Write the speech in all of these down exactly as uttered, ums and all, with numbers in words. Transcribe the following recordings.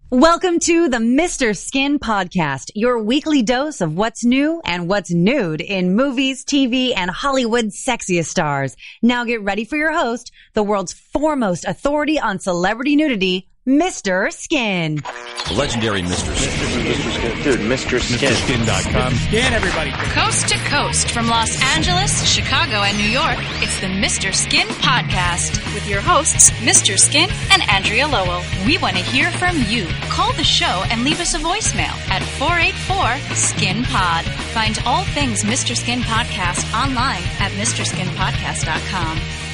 Welcome to the Mister Skin Podcast, your weekly dose of what's new and what's nude in movies, T V, and Hollywood's sexiest stars. Now get ready for your host, the world's foremost authority on celebrity nudity, Mister Skin. The legendary Mister Skin. Mister Skin. Dude, Mister Skin. Mister Skin dot com. Skin, everybody. Coast to coast from Los Angeles, Chicago, and New York, it's the Mister Skin Podcast with your hosts, Mister Skin and Andrea Lowell. We want to hear from you. Call the show and leave us a voicemail at four eight four, skin pod. Find all things Mister Skin Podcast online at Mister Skin Podcast dot com.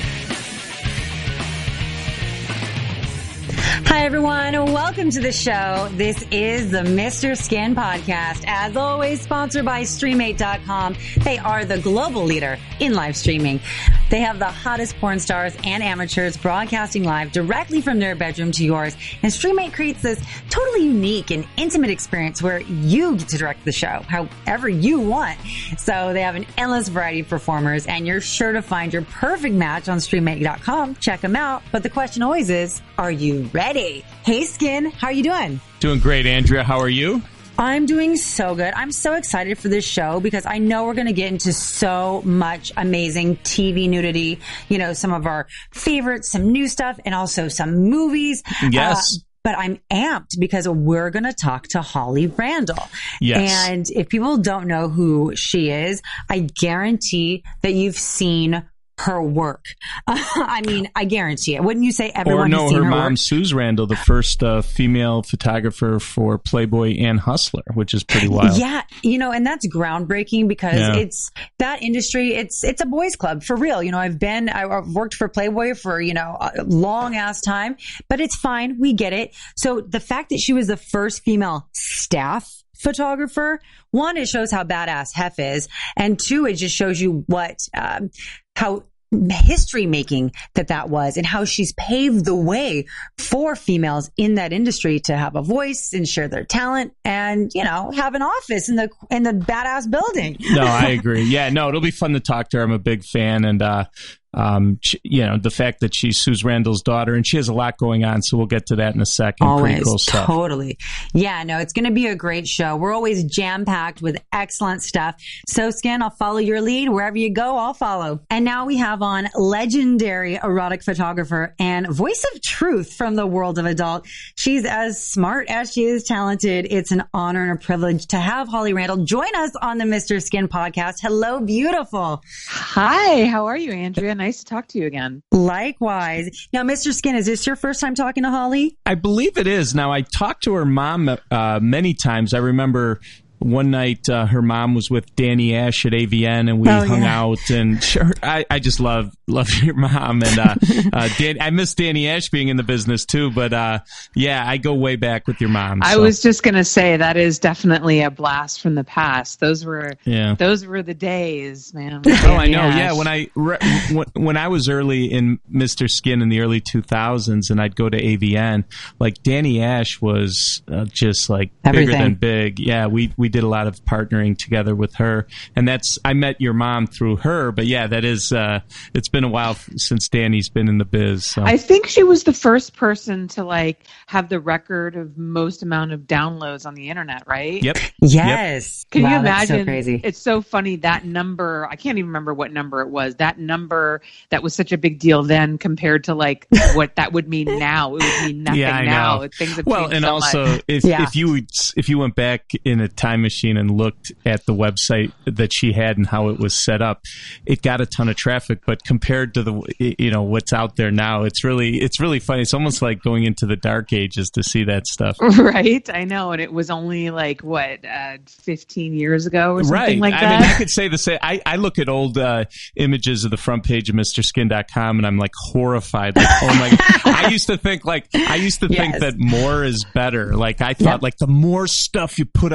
Hi, everyone. Welcome to the show. This is the Mister Skin Podcast. As always, sponsored by Stream eight dot com. They are the global leader in live streaming. They have the hottest porn stars and amateurs broadcasting live directly from their bedroom to yours. And Stream eight creates this totally unique and intimate experience where you get to direct the show however you want. So they have an endless variety of performers, and you're sure to find your perfect match on Stream eight dot com. Check them out. But the question always is, are you ready? Hey, Skin, how are you doing? Doing great, Andrea. How are you? I'm doing so good. I'm so excited for this show because I know we're going to get into so much amazing T V nudity, you know, some of our favorites, some new stuff, and also some movies. Yes. Uh, but I'm amped because we're going to talk to Holly Randall. Yes. And if people don't know who she is, I guarantee that you've seen her work. Uh, I mean, I guarantee it. Wouldn't you say everyone or no, has seen her, her mom, work? Suze Randall, the first uh, female photographer for Playboy and Hustler, which is pretty wild. Yeah, you know, and that's groundbreaking because Yeah. it's that industry. It's it's a boys' club for real. You know, I've been I've worked for Playboy for you know a long ass time, but it's fine. We get it. So the fact that she was the first female staff photographer, one, it shows how badass Hef is, and two, it just shows you what um, how history making that that was and how she's paved the way for females in that industry to have a voice and share their talent and, you know, have an office in the in the badass building. No, I agree. Yeah, no, it'll be fun to talk to her. I'm a big fan. And, uh, um, she, you know, the fact that she's Suze Randall's daughter and she has a lot going on. So we'll get to that in a second. Always. Pretty cool stuff. Totally. Yeah, no, it's going to be a great show. We're always jam packed with excellent stuff. So, Skin, I'll follow your lead. Wherever you go, I'll follow. And now we have on legendary erotic photographer and voice of truth from the world of adult. She's as smart as she is talented. It's an honor and a privilege to have Holly Randall join us on the Mister Skin Podcast. Hello, beautiful. Hi, how are you, Andrea? Nice to talk to you again. Likewise. Now, Mister Skin, is this your first time talking to Holly? I believe it is. Now, I talked to her mom uh, many times. I remember one night uh, her mom was with Danny Ash at A V N and we Oh, hung yeah. out, and sure, I, I just love love your mom, and uh, uh, Dan, I miss Danny Ash being in the business too, but uh, yeah, I go way back with your mom. I so. was just going to say that is definitely a blast from the past. Those were Yeah. those were the days, man. Oh, I know. Yeah, when I re- when, when I was early in Mister Skin in the early two thousands, and I'd go to A V N, like Danny Ash was uh, just like Everything. bigger than big. Yeah, we we did a lot of partnering together with her, and that's I met your mom through her. But yeah, that is uh, it's been a while f- since Danny's been in the biz. So. I think she was the first person to like have the record of most amount of downloads on the internet, right? Yep. Yes. Can Wow, you that's imagine? so crazy. It's so funny that number. I can't even remember what number it was. That number that was such a big deal then compared to like what that would mean now. It would mean nothing Yeah, I now. know. Things have Well, changed and so also much. if Yeah. if you would, if you went back in a time machine and looked at the website that she had and how it was set up, it got a ton of traffic. But compared to the you know what's out there now, it's really it's really funny. It's almost like going into the dark ages to see that stuff. Right, I know, and it was only like what uh, fifteen years ago or something Right. like I that. mean, I could say the same. I, I look at old uh, images of the front page of Mister Skin dot com and I'm like horrified. Like, oh my! I used to think like I used to think Yes. that more is better. Like I thought, Yep. like the more stuff you put on the front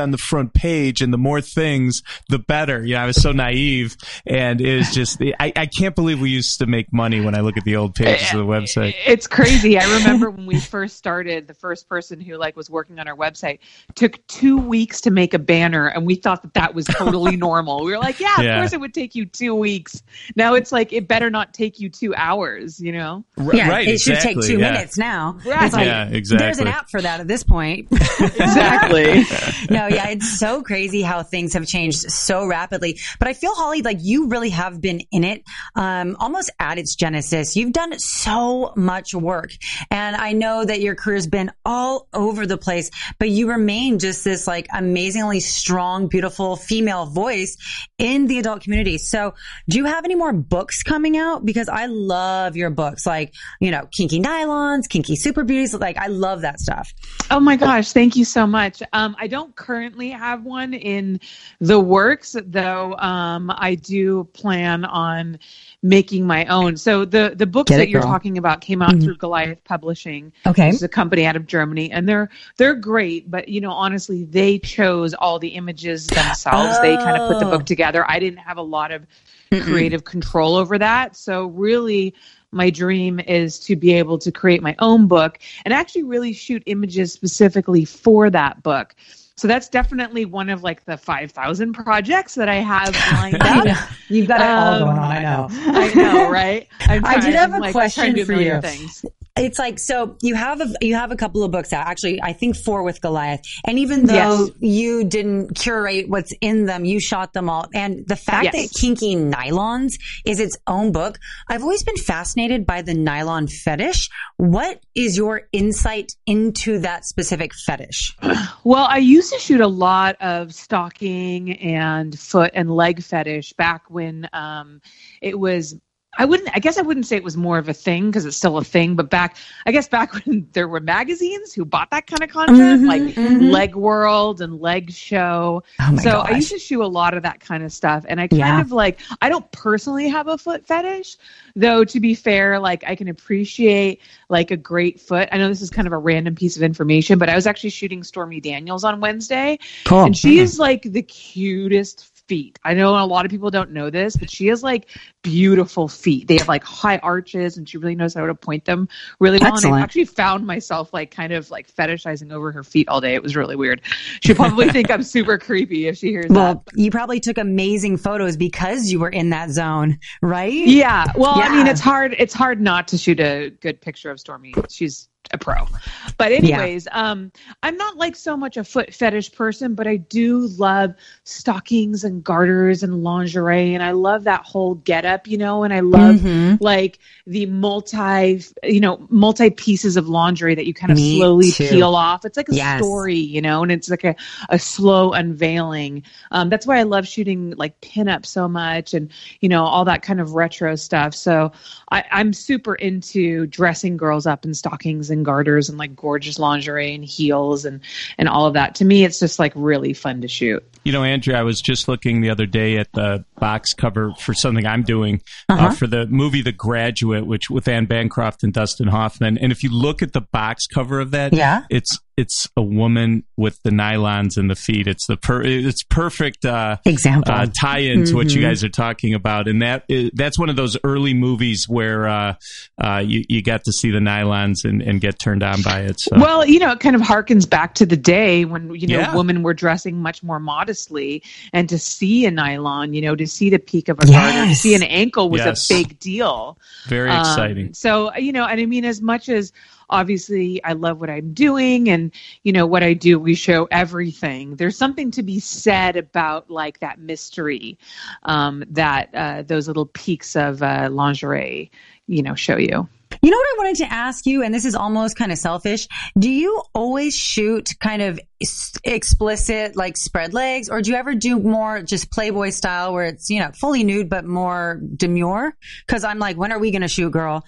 front page, and the more things, the better. You know, I was so naive, and it was just, I, I can't believe we used to make money when I look at the old pages of the website. It's crazy. I remember when we first started, the first person who like was working on our website took two weeks to make a banner, and we thought that that was totally normal. We were like, yeah, of Yeah. course it would take you two weeks. Now it's like, it better not take you two hours, you know? R- Yeah, right, it should take exactly, two yeah. minutes now. Right. It's like, Yeah, exactly. There's an app for that at this point. Exactly. No, yeah, it's so crazy how things have changed so rapidly. But I feel, Holly, like you really have been in it um, almost at its genesis. You've done so much work. And I know that your career's been all over the place, but you remain just this like amazingly strong, beautiful female voice in the adult community. So do you have any more books coming out? Because I love your books, like, you know, Kinky Nylons, Kinky Super Beauties. Like, I love that stuff. Oh my gosh, thank you so much. Um, I don't currently have one in the works, though. Um, I do plan on making my own. So the the books Get that it, you're girl. talking about came out through Goliath Publishing. Okay. Which is a company out of Germany, and they're they're great. But you know, honestly, they chose all the images themselves. They kind of put the book together. I didn't have a lot of creative control over that. So really, my dream is to be able to create my own book and actually really shoot images specifically for that book. So that's definitely one of like the five thousand projects that I have lined I know. up. You've got it all Um, going on. I know. I know, right? I'm I did trying- have a I'm, like, question trying to do a for million you. Things. It's like, so you have a, you have a couple of books out, actually, I think four with Goliath. And even though Yes. you didn't curate what's in them, you shot them all. And the fact Yes. that Kinky Nylons is its own book, I've always been fascinated by the nylon fetish. What is your insight into that specific fetish? Well, I used to shoot a lot of stalking and foot and leg fetish back when um, it was. I wouldn't, I guess I wouldn't say it was more of a thing because it's still a thing, but back, I guess back when there were magazines who bought that kind of content, Mhm, like mhm. Leg World and Leg Show. Oh my so gosh. I used to shoot a lot of that kind of stuff. And I kind Yeah. of like, I don't personally have a foot fetish, though, to be fair, like I can appreciate like a great foot. I know this is kind of a random piece of information, but I was actually shooting Stormy Daniels on Wednesday. Cool. And she is like the cutest feet. I know a lot of people don't know this, but she has like beautiful feet. They have like high arches, and she really knows how to point them really well. And Excellent. I actually found myself like kind of like fetishizing over her feet all day. It was really weird. She'll probably think I'm super creepy if she hears Well, that. you probably took amazing photos because you were in that zone, right? Yeah. Well, I Yeah. mean, it's hard. It's hard not to shoot a good picture of Stormy. She's a pro. But anyways, um, I'm not like so much a foot fetish person, but I do love stockings and garters and lingerie, and I love that whole getup, you know, and I love Mhm. like the multi, you know, multi pieces of lingerie that you kind of Me slowly too. peel off. It's like a Yes. story, you know, and it's like a, a slow unveiling. Um, that's why I love shooting like pinup so much, and you know, all that kind of retro stuff. So I, I'm super into dressing girls up in stockings and garters and like gorgeous lingerie and heels and and all of that. To me, it's just like really fun to shoot. You know, Andrea, I was just looking the other day at the box cover for something I'm doing Uh-huh. uh, for the movie The Graduate, which with Anne Bancroft and Dustin Hoffman. And if you look at the box cover of that, Yeah. it's it's a woman with the nylons in the feet. It's the per, it's perfect uh, Example. uh, tie-in to what you Mhm. guys are talking about, and that is, that's one of those early movies where uh, uh, you you got to see the nylons and, and get turned on by it. So. Well, you know, it kind of harkens back to the day when, you know, Yeah. women were dressing much more modestly, and to see a nylon, you know, to see the peak of a garter, to Yes. see an ankle was Yes. a big deal. Very Um, exciting. So, you know, and I mean, as much as obviously I love what I'm doing and, you know, what I do, we show everything. There's something to be said about like that mystery um, that uh, those little peaks of uh, lingerie, you know, show you. You know what I wanted to ask you, and this is almost kind of selfish. Do you always shoot kind of s- explicit, like spread legs, or do you ever do more just Playboy style where it's, you know, fully nude but more demure? Because I'm like, when are we going to shoot, girl?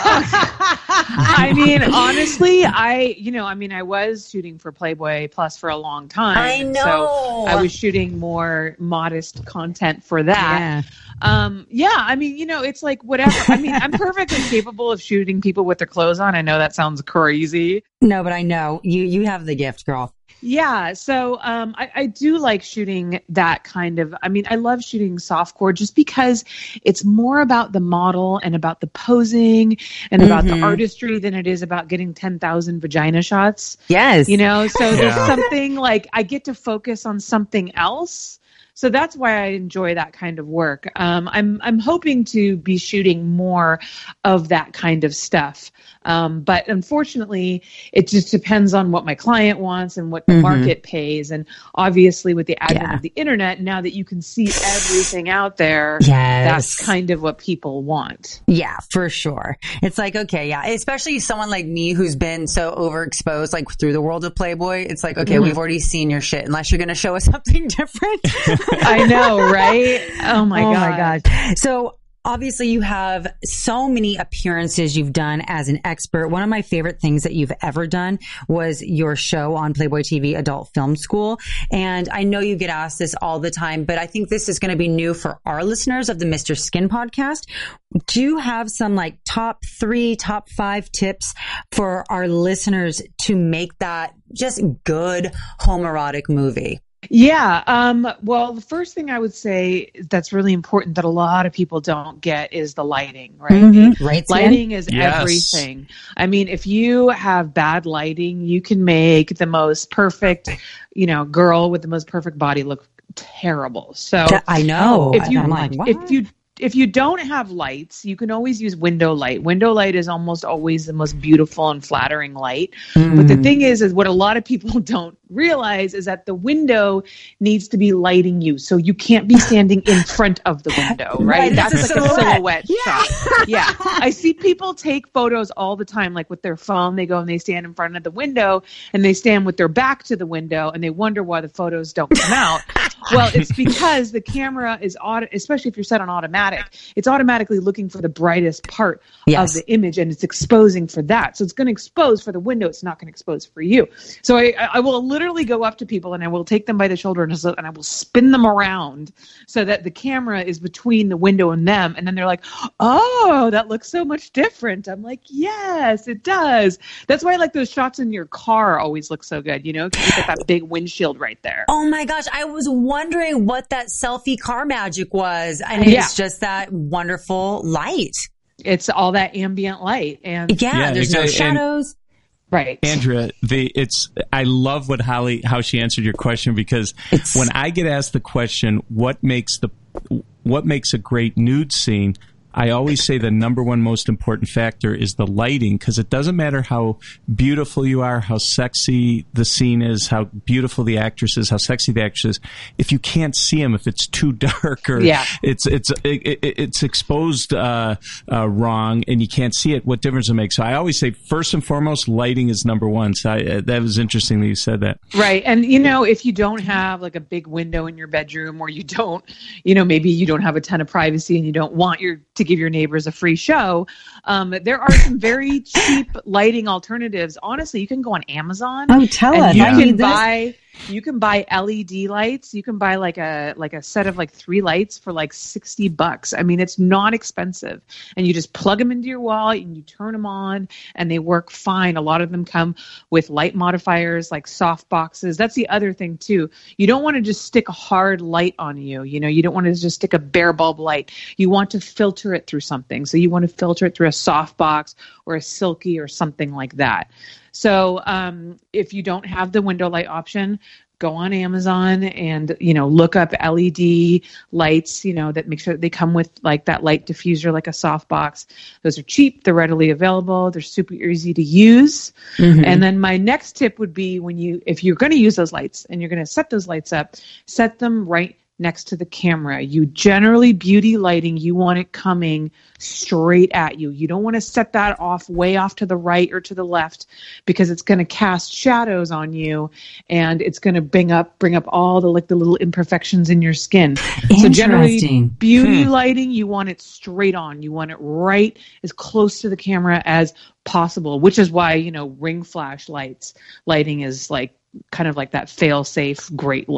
I mean, honestly, I, you know, I mean, I was shooting for Playboy Plus for a long time. I and know. So I was shooting more modest content for that. Um, yeah, I mean, you know, it's like whatever. I mean, I'm perfectly capable of shooting people with their clothes on. I know that sounds crazy. No, but I know you, you have the gift, girl. Yeah, so um, I, I do like shooting that kind of, I mean, I love shooting softcore just because it's more about the model and about the posing and about Mm-hmm. the artistry than it is about getting ten thousand vagina shots. Yes. You know, so Yeah. there's something like I get to focus on something else. So that's why I enjoy that kind of work. Um, I'm I'm hoping to be shooting more of that kind of stuff. Um, but unfortunately, it just depends on what my client wants and what the Mhm. market pays. And obviously, with the advent Yeah. of the internet, now that you can see everything out there, Yes. that's kind of what people want. Yeah, for sure. It's like, okay, yeah, especially someone like me who's been so overexposed, like through the world of Playboy. It's like, okay, Mhm. we've already seen your shit unless you're going to show us something different. I know, right? Oh my oh god! my gosh. So obviously you have so many appearances you've done as an expert. One of my favorite things that you've ever done was your show on Playboy T V Adult Film School. And I know you get asked this all the time, but I think this is going to be new for our listeners of the Mister Skin podcast. Do you have some like top three, top five tips for our listeners to make that just good homoerotic movie? Yeah. Um, well, the first thing I would say that's really important that a lot of people don't get is the lighting, right? Mm-hmm. Right. Stan? Lighting is Yes. everything. I mean, if you have bad lighting, you can make the most perfect, you know, girl with the most perfect body look terrible. So I know. if you I'm like, what? if you if you don't have lights, you can always use window light. Window light is almost always the most beautiful and flattering light. Mm. But the thing is, is what a lot of people don't realize is that the window needs to be lighting you. So you can't be standing in front of the window, right? Right, That's it's like a a silhouette. silhouette shot. Yeah. I see people take photos all the time, like with their phone. They go and they stand in front of the window and they stand with their back to the window and they wonder why the photos don't come out. Well, it's because the camera is auto, especially if you're set on automatic, it's automatically looking for the brightest part Yes. of the image and it's exposing for that. So it's going to expose for the window. It's not going to expose for you. So I, I will literally go up to people and I will take them by the shoulder and and I will spin them around so that the camera is between the window and them. And then they're like, oh, that looks so much different. I'm like, yes, it does. That's why I like those shots in your car always look so good. You know, 'cause you got that big windshield right there. Oh my gosh, I was wondering what that selfie car magic was. And Yeah. it's just that wonderful light. It's all that ambient light. And Yeah, Yeah, there's no exactly. And- shadows. right. Andrea, the it's I love what Holly how she answered your question because It's- when I get asked the question, what makes the what makes a great nude scene, I always say the number one most important factor is the lighting because it doesn't matter how beautiful you are, how sexy the scene is, how beautiful the actress is, how sexy the actress is. If you can't see them, if it's too dark or Yeah. it's it's it, it, it's exposed uh, uh, wrong and you can't see it, what difference it makes? So I always say first and foremost, lighting is number one. So I, uh, that was interesting that you said that. Right. And, you know, if you don't have like a big window in your bedroom or you don't, you know, maybe you don't have a ton of privacy and you don't want your to give your neighbors a free show, um, there are some very cheap lighting alternatives. Honestly, you can go on Amazon. Oh, tell and us. you I can need this. buy you can buy L E D lights. You can buy like a like a set of like three lights for like sixty bucks. I mean, it's not expensive. And you just plug them into your wall and you turn them on and they work fine. A lot of them come with light modifiers like soft boxes. That's the other thing too. You don't want to just stick a hard light on you. You know, you don't want to just stick a bare bulb light. You want to filter it through something. So you want to filter it through a soft box or a silky or something like that. So um, if you don't have the window light option, go on Amazon and, you know, look up L E D lights, you know, that make sure that they come with like that light diffuser, like a soft box. Those are cheap. They're readily available. They're super easy to use. Mhm. And then my next tip would be when you, if you're going to use those lights and you're going to set those lights up, set them right next to the camera. You generally beauty lighting, you want it coming straight at you. You don't want to set that off way off to the right or to the left because it's going to cast shadows on you and it's going to bring up bring up all the like the little imperfections in your skin. So generally Interesting. beauty lighting, you want it straight on. You want it right as close to the camera as possible, which is why, you know, ring flash lights lighting is like kind of like that fail safe great look.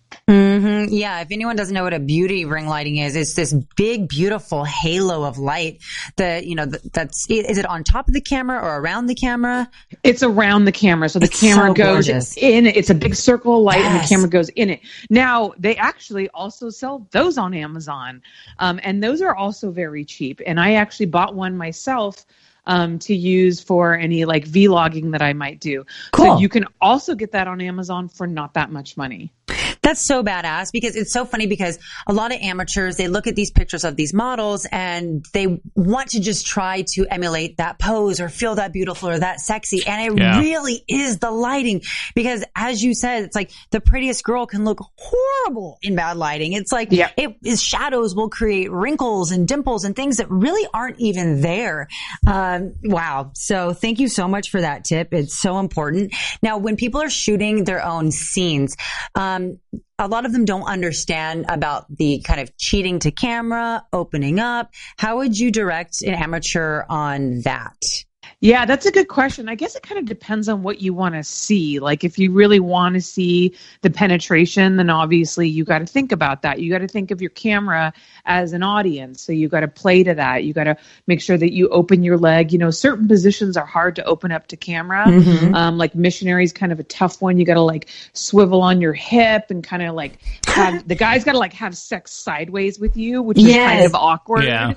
Mm-hmm. Yeah. If anyone doesn't know what a beauty ring lighting is, it's this big, beautiful halo of light that, you know, that's, is it on top of the camera or around the camera? It's around the camera. So the It's camera so goes gorgeous. in, it's a big circle of light and the Yes. camera goes in it. Now, they actually also sell those on Amazon. Um, and those are also very cheap. And I actually bought one myself um, to use for any like vlogging that I might do. Cool. So you can also get that on Amazon for not that much money. That's so badass because it's so funny because a lot of amateurs, they look at these pictures of these models and they want to just try to emulate that pose or feel that beautiful or that sexy. And it Yeah. really is the lighting because as you said, it's like the prettiest girl can look horrible in bad lighting. It's like Yep. it is shadows will create wrinkles and dimples and things that really aren't even there. Um, wow. So thank you so much for that tip. It's so important. Now, when people are shooting their own scenes, um, a lot of them don't understand about the kind of cheating to camera, opening up. How would you direct an amateur on that? Yeah, that's a good question. I guess it kind of depends on what you want to see. Like if you really want to see the penetration, then obviously you got to think about that. You got to think of your camera as an audience. So you got to play to that. You got to make sure that you open your leg. You know, certain positions are hard to open up to camera. Mm-hmm. Um, like missionary is kind of a tough one. You got to like swivel on your hip and kind of like have the guy's got to like have sex sideways with you, which is Yes. kind of awkward. Yeah.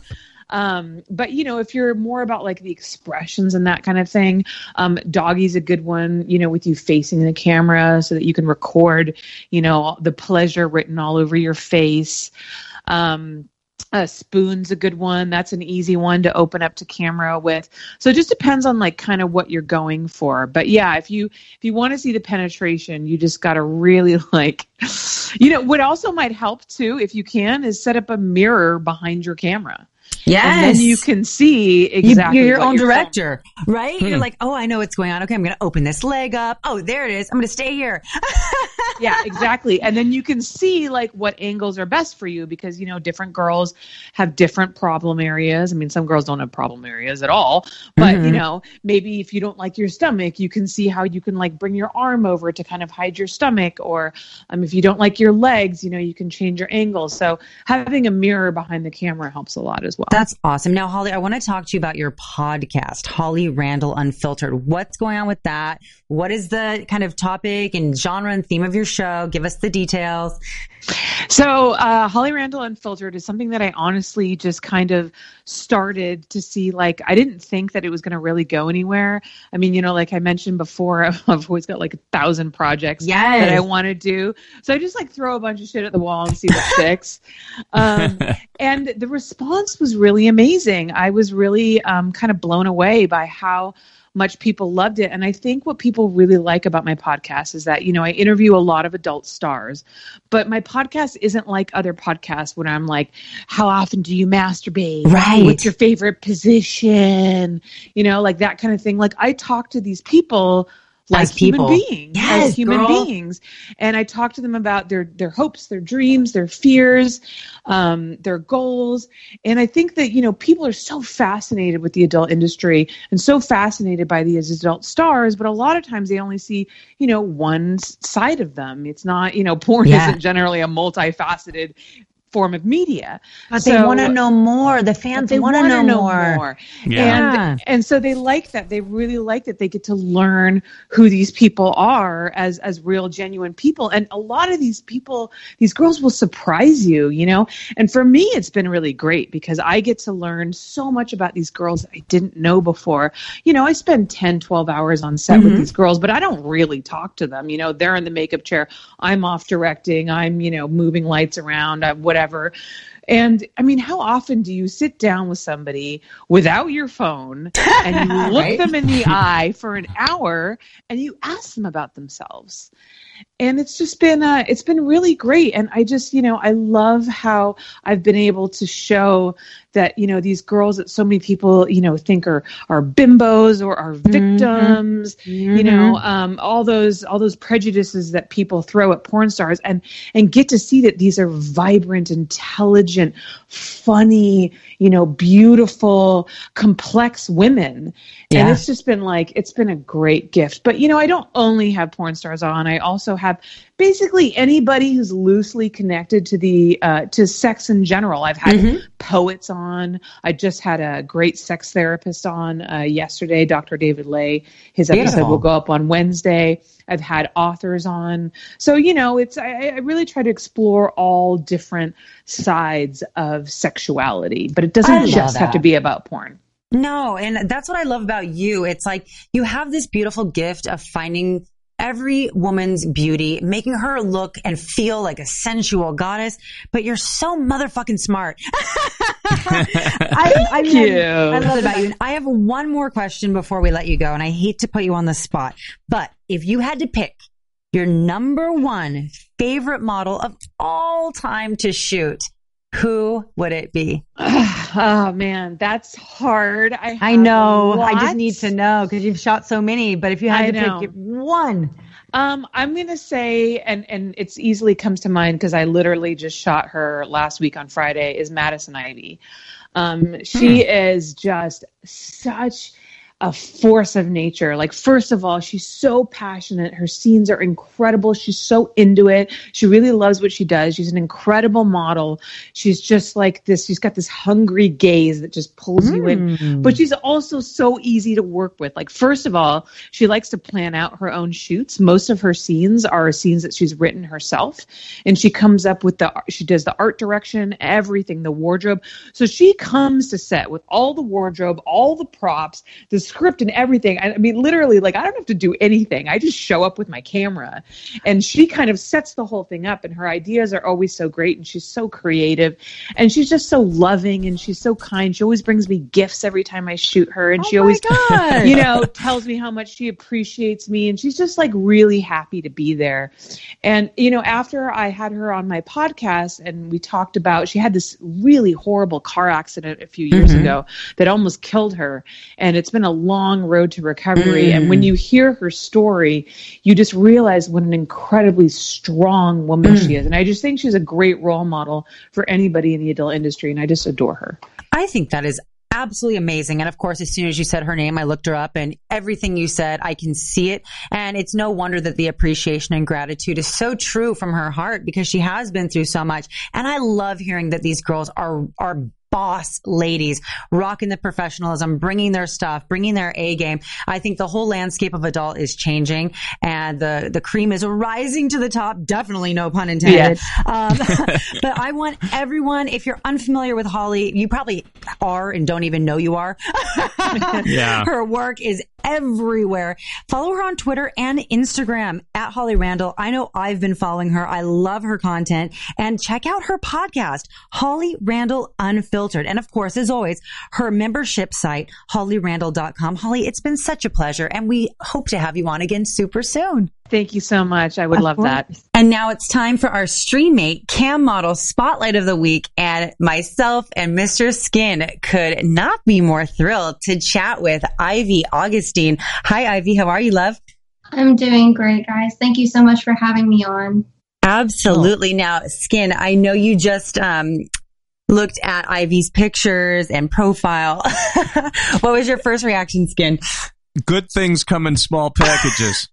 Um, but you know, if you're more about like the expressions and that kind of thing, um, doggy's a good one, you know, with you facing the camera so that you can record, you know, the pleasure written all over your face. Um, a spoon's a good one. That's an easy one to open up to camera with. So it just depends on like kind of what you're going for. But yeah, if you, if you want to see the penetration, you just got to really like, you know, what also might help too, if you can, is set up a mirror behind your camera. Yes. And then you can see You- exactly you're your what own you're director, right? Hmm. You're like, oh, I know what's going on. Okay, I'm going to open this leg up. Oh, there it is. I'm going to stay here. filming. Yeah, exactly. And then you can see like what angles are best for you because, you know, different girls have different problem areas. I mean, some girls don't have problem areas at all, but Mhm. you know, maybe if you don't like your stomach, you can see how you can like bring your arm over to kind of hide your stomach. Or um, if you don't like your legs, you know, you can change your angles. So having a mirror behind the camera helps a lot as well. That's awesome. Now, Holly, I want to talk to you about your podcast, Holly Randall Unfiltered. What's going on with that? What is the kind of topic and genre and theme of your show? Give us the details. So, uh, Holly Randall Unfiltered is something that I honestly just kind of started to see. Like, I didn't think that it was going to really go anywhere. I mean, you know, like I mentioned before, I've always got like a thousand projects Yes. that I want to do. So I just like throw a bunch of shit at the wall and see what sticks. Um, and the response was really amazing. I was really um, kind of blown away by how much people loved it. And I think what people really like about my podcast is that, you know, I interview a lot of adult stars, but my podcast isn't like other podcasts when I'm like, how often do you masturbate? Right. What's your favorite position? You know, like that kind of thing. Like I talk to these people like As people. human beings, Yes, as human girl. beings. And I talk to them about their, their hopes, their dreams, their fears, um, their goals. And I think that, you know, people are so fascinated with the adult industry and so fascinated by these adult stars, but a lot of times they only see, you know, one s- side of them. It's not, you know, porn Yeah. isn't generally a multifaceted form of media. But they So- want to know more. The fans they want to wanna know, more. Yeah. And and so they like that. They really like that they get to learn who these people are as as real, genuine people. And a lot of these people, these girls will surprise you, you know. And for me, it's been really great because I get to learn so much about these girls that I didn't know before. You know, I spend ten, twelve hours on set with Mhm. these girls, but I don't really talk to them. You know, they're in the makeup chair. I'm off directing. I'm, you know, moving lights around, uh, whatever. And I mean, how often do you sit down with somebody without your phone and you look Right. them in the eye for an hour and you ask them about themselves? And it's just been, uh, it's been really great. And I just, you know, I love how I've been able to show that, you know, these girls that so many people, you know, think are, are bimbos or are victims, mm-hmm. you know, um, all those, all those prejudices that people throw at porn stars, and, and get to see that these are vibrant, intelligent, funny, you know, beautiful, complex women. Yeah. And it's just been like, it's been a great gift. But, you know, I don't only have porn stars on. I also have basically anybody who's loosely connected to the, uh, to sex in general. I've had mm-hmm. poets on. I just had a great sex therapist on uh, yesterday, Doctor David Lay. His episode Beautiful. will go up on Wednesday. I've had authors on. So, you know, it's, I, I really try to explore all different sides of sexuality, but it doesn't just that. have to be about porn. No. And that's what I love about you. It's like you have this beautiful gift of finding every woman's beauty, making her look and feel like a sensual goddess, but you're so motherfucking smart. I, I, mean, you. I love it about you. I have one more question before we let you go, and I hate to put you on the spot, but if you had to pick your number one favorite model of all time to shoot, who would it be? Oh man, that's hard. I I know. I just need to know because you've shot so many. But if you had I to know. pick one, um, I'm gonna say, and and it's easily comes to mind because I literally just shot her last week on Friday. Is Madison Ivy? Um, she hmm. is just such a force of nature. Like, first of all, she's so passionate. Her scenes are incredible. She's so into it. She really loves what she does. She's an incredible model. She's just like this. She's got this hungry gaze that just pulls mm. you in. But she's also so easy to work with. Like, first of all, she likes to plan out her own shoots. Most of her scenes are scenes that she's written herself. And she comes up with the, she does the art direction, everything, the wardrobe. So she comes to set with all the wardrobe, all the props, the script and everything. I mean, literally, like, I don't have to do anything. I just show up with my camera, and she kind of sets the whole thing up, and her ideas are always so great, and she's so creative, and she's just so loving, and she's so kind. She always brings me gifts every time I shoot her, and oh she always, you know, tells me how much she appreciates me, and she's just like really happy to be there. And, you know, after I had her on my podcast and we talked about, she had this really horrible car accident a few years mm-hmm. ago that almost killed her, and it's been a long road to recovery. Mm. And when you hear her story, you just realize what an incredibly strong woman mm. she is. And I just think she's a great role model for anybody in the adult industry. And I just adore her. I think that is absolutely amazing. And of course, as soon as you said her name, I looked her up, and everything you said, I can see it. And it's no wonder that the appreciation and gratitude is so true from her heart, because she has been through so much. And I love hearing that these girls are, are boss ladies, rocking the professionalism, bringing their stuff, bringing their A game. I think the whole landscape of adult is changing, and the, the cream is rising to the top. Definitely, no pun intended. Yeah. Um, but I want everyone, if you're unfamiliar with Holly, you probably are and don't even know you are. Yeah. Her work is everywhere. Follow her on Twitter and Instagram at Holly Randall. I know I've been following her. I love her content. And check out her podcast, Holly Randall Unfiltered. And of course, as always, her membership site, holly randall dot com. Holly, it's been such a pleasure, and we hope to have you on again super soon. Thank you so much. I would of love course. that. And now it's time for our StreamMate Cam Model Spotlight of the Week. And myself and Mister Skin could not be more thrilled to chat with Ivy Augustine. Hi, Ivy. How are you, love? I'm doing great, guys. Thank you so much for having me on. Absolutely. Now, Skin, I know you just um, looked at Ivy's pictures and profile. What was your first reaction, Skin? Good things come in small packages.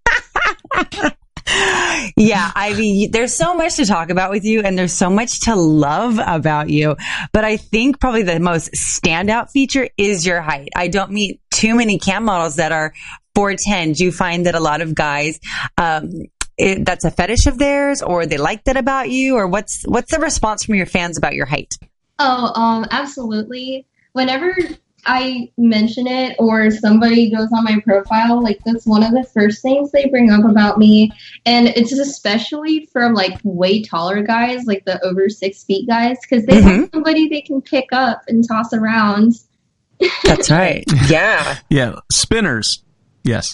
Yeah, Ivy, there's so much to talk about with you, and there's so much to love about you. But I think probably the most standout feature is your height. I don't meet too many cam models that are four ten. Do you find that a lot of guys, um, it, that's a fetish of theirs, or they like that about you, or what's what's the response from your fans about your height? Oh, um, absolutely. Whenever I mention it or somebody goes on my profile, like, that's one of the first things they bring up about me. And it's especially from like way taller guys, like the over six feet guys, because they mm-hmm. have somebody they can pick up and toss around. That's right. Yeah. Yeah. Spinners. Yes.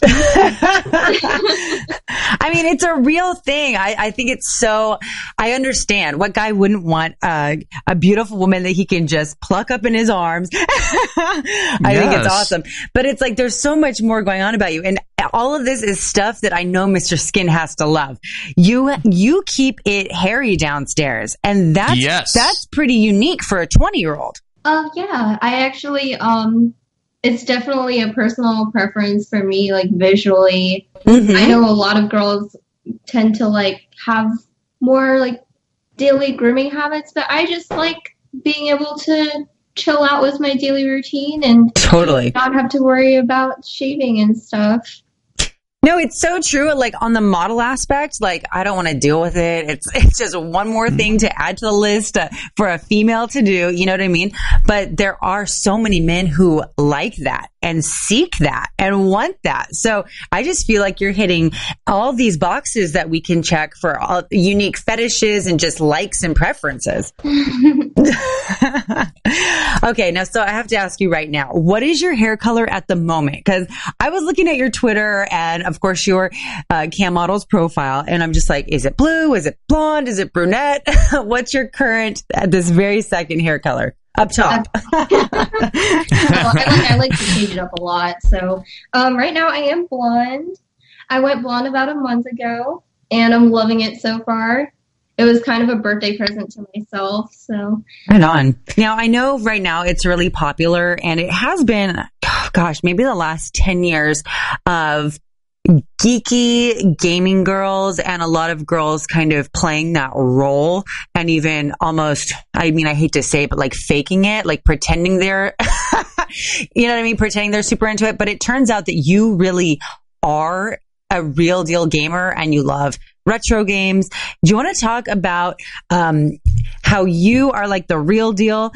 I mean, it's a real thing. I, I think it's so, I understand. What guy wouldn't want uh, a beautiful woman that he can just pluck up in his arms? I Yes. think it's awesome. But it's like, there's so much more going on about you. And all of this is stuff that I know Mister Skin has to love. You, you keep it hairy downstairs. And that's, Yes. that's pretty unique for a twenty year old. Uh, yeah, I actually, um, it's definitely a personal preference for me, like visually. Mm-hmm. I know a lot of girls tend to like have more like daily grooming habits, but I just like being able to chill out with my daily routine and Totally. not have to worry about shaving and stuff. No, it's so true. Like on the model aspect, like I don't want to deal with it. It's it's just one more thing to add to the list uh, for a female to do. You know what I mean? But there are so many men who like that and seek that and want that. So I just feel like you're hitting all these boxes that we can check for all unique fetishes and just likes and preferences. Okay, now so I have to ask you right now, what is your hair color at the moment? Because I was looking at your Twitter and of course your uh, Cam Models profile, and I'm just like, is it blue? Is it blonde? Is it brunette? What's your current at this very second hair color? Up top. Well, I like I like to change it up a lot. So um, right now I am blonde. I went blonde about a month ago, and I'm loving it so far. It was kind of a birthday present to myself. So Right on. Now, I know right now it's really popular, and it has been, oh, gosh, maybe the last ten years of geeky gaming girls and a lot of girls kind of playing that role and even almost, I mean, I hate to say it, but like faking it, like pretending they're, you know what I mean? Pretending they're super into it. But it turns out that you really are a real deal gamer and you love retro games. Do you want to talk about um, how you are like the real deal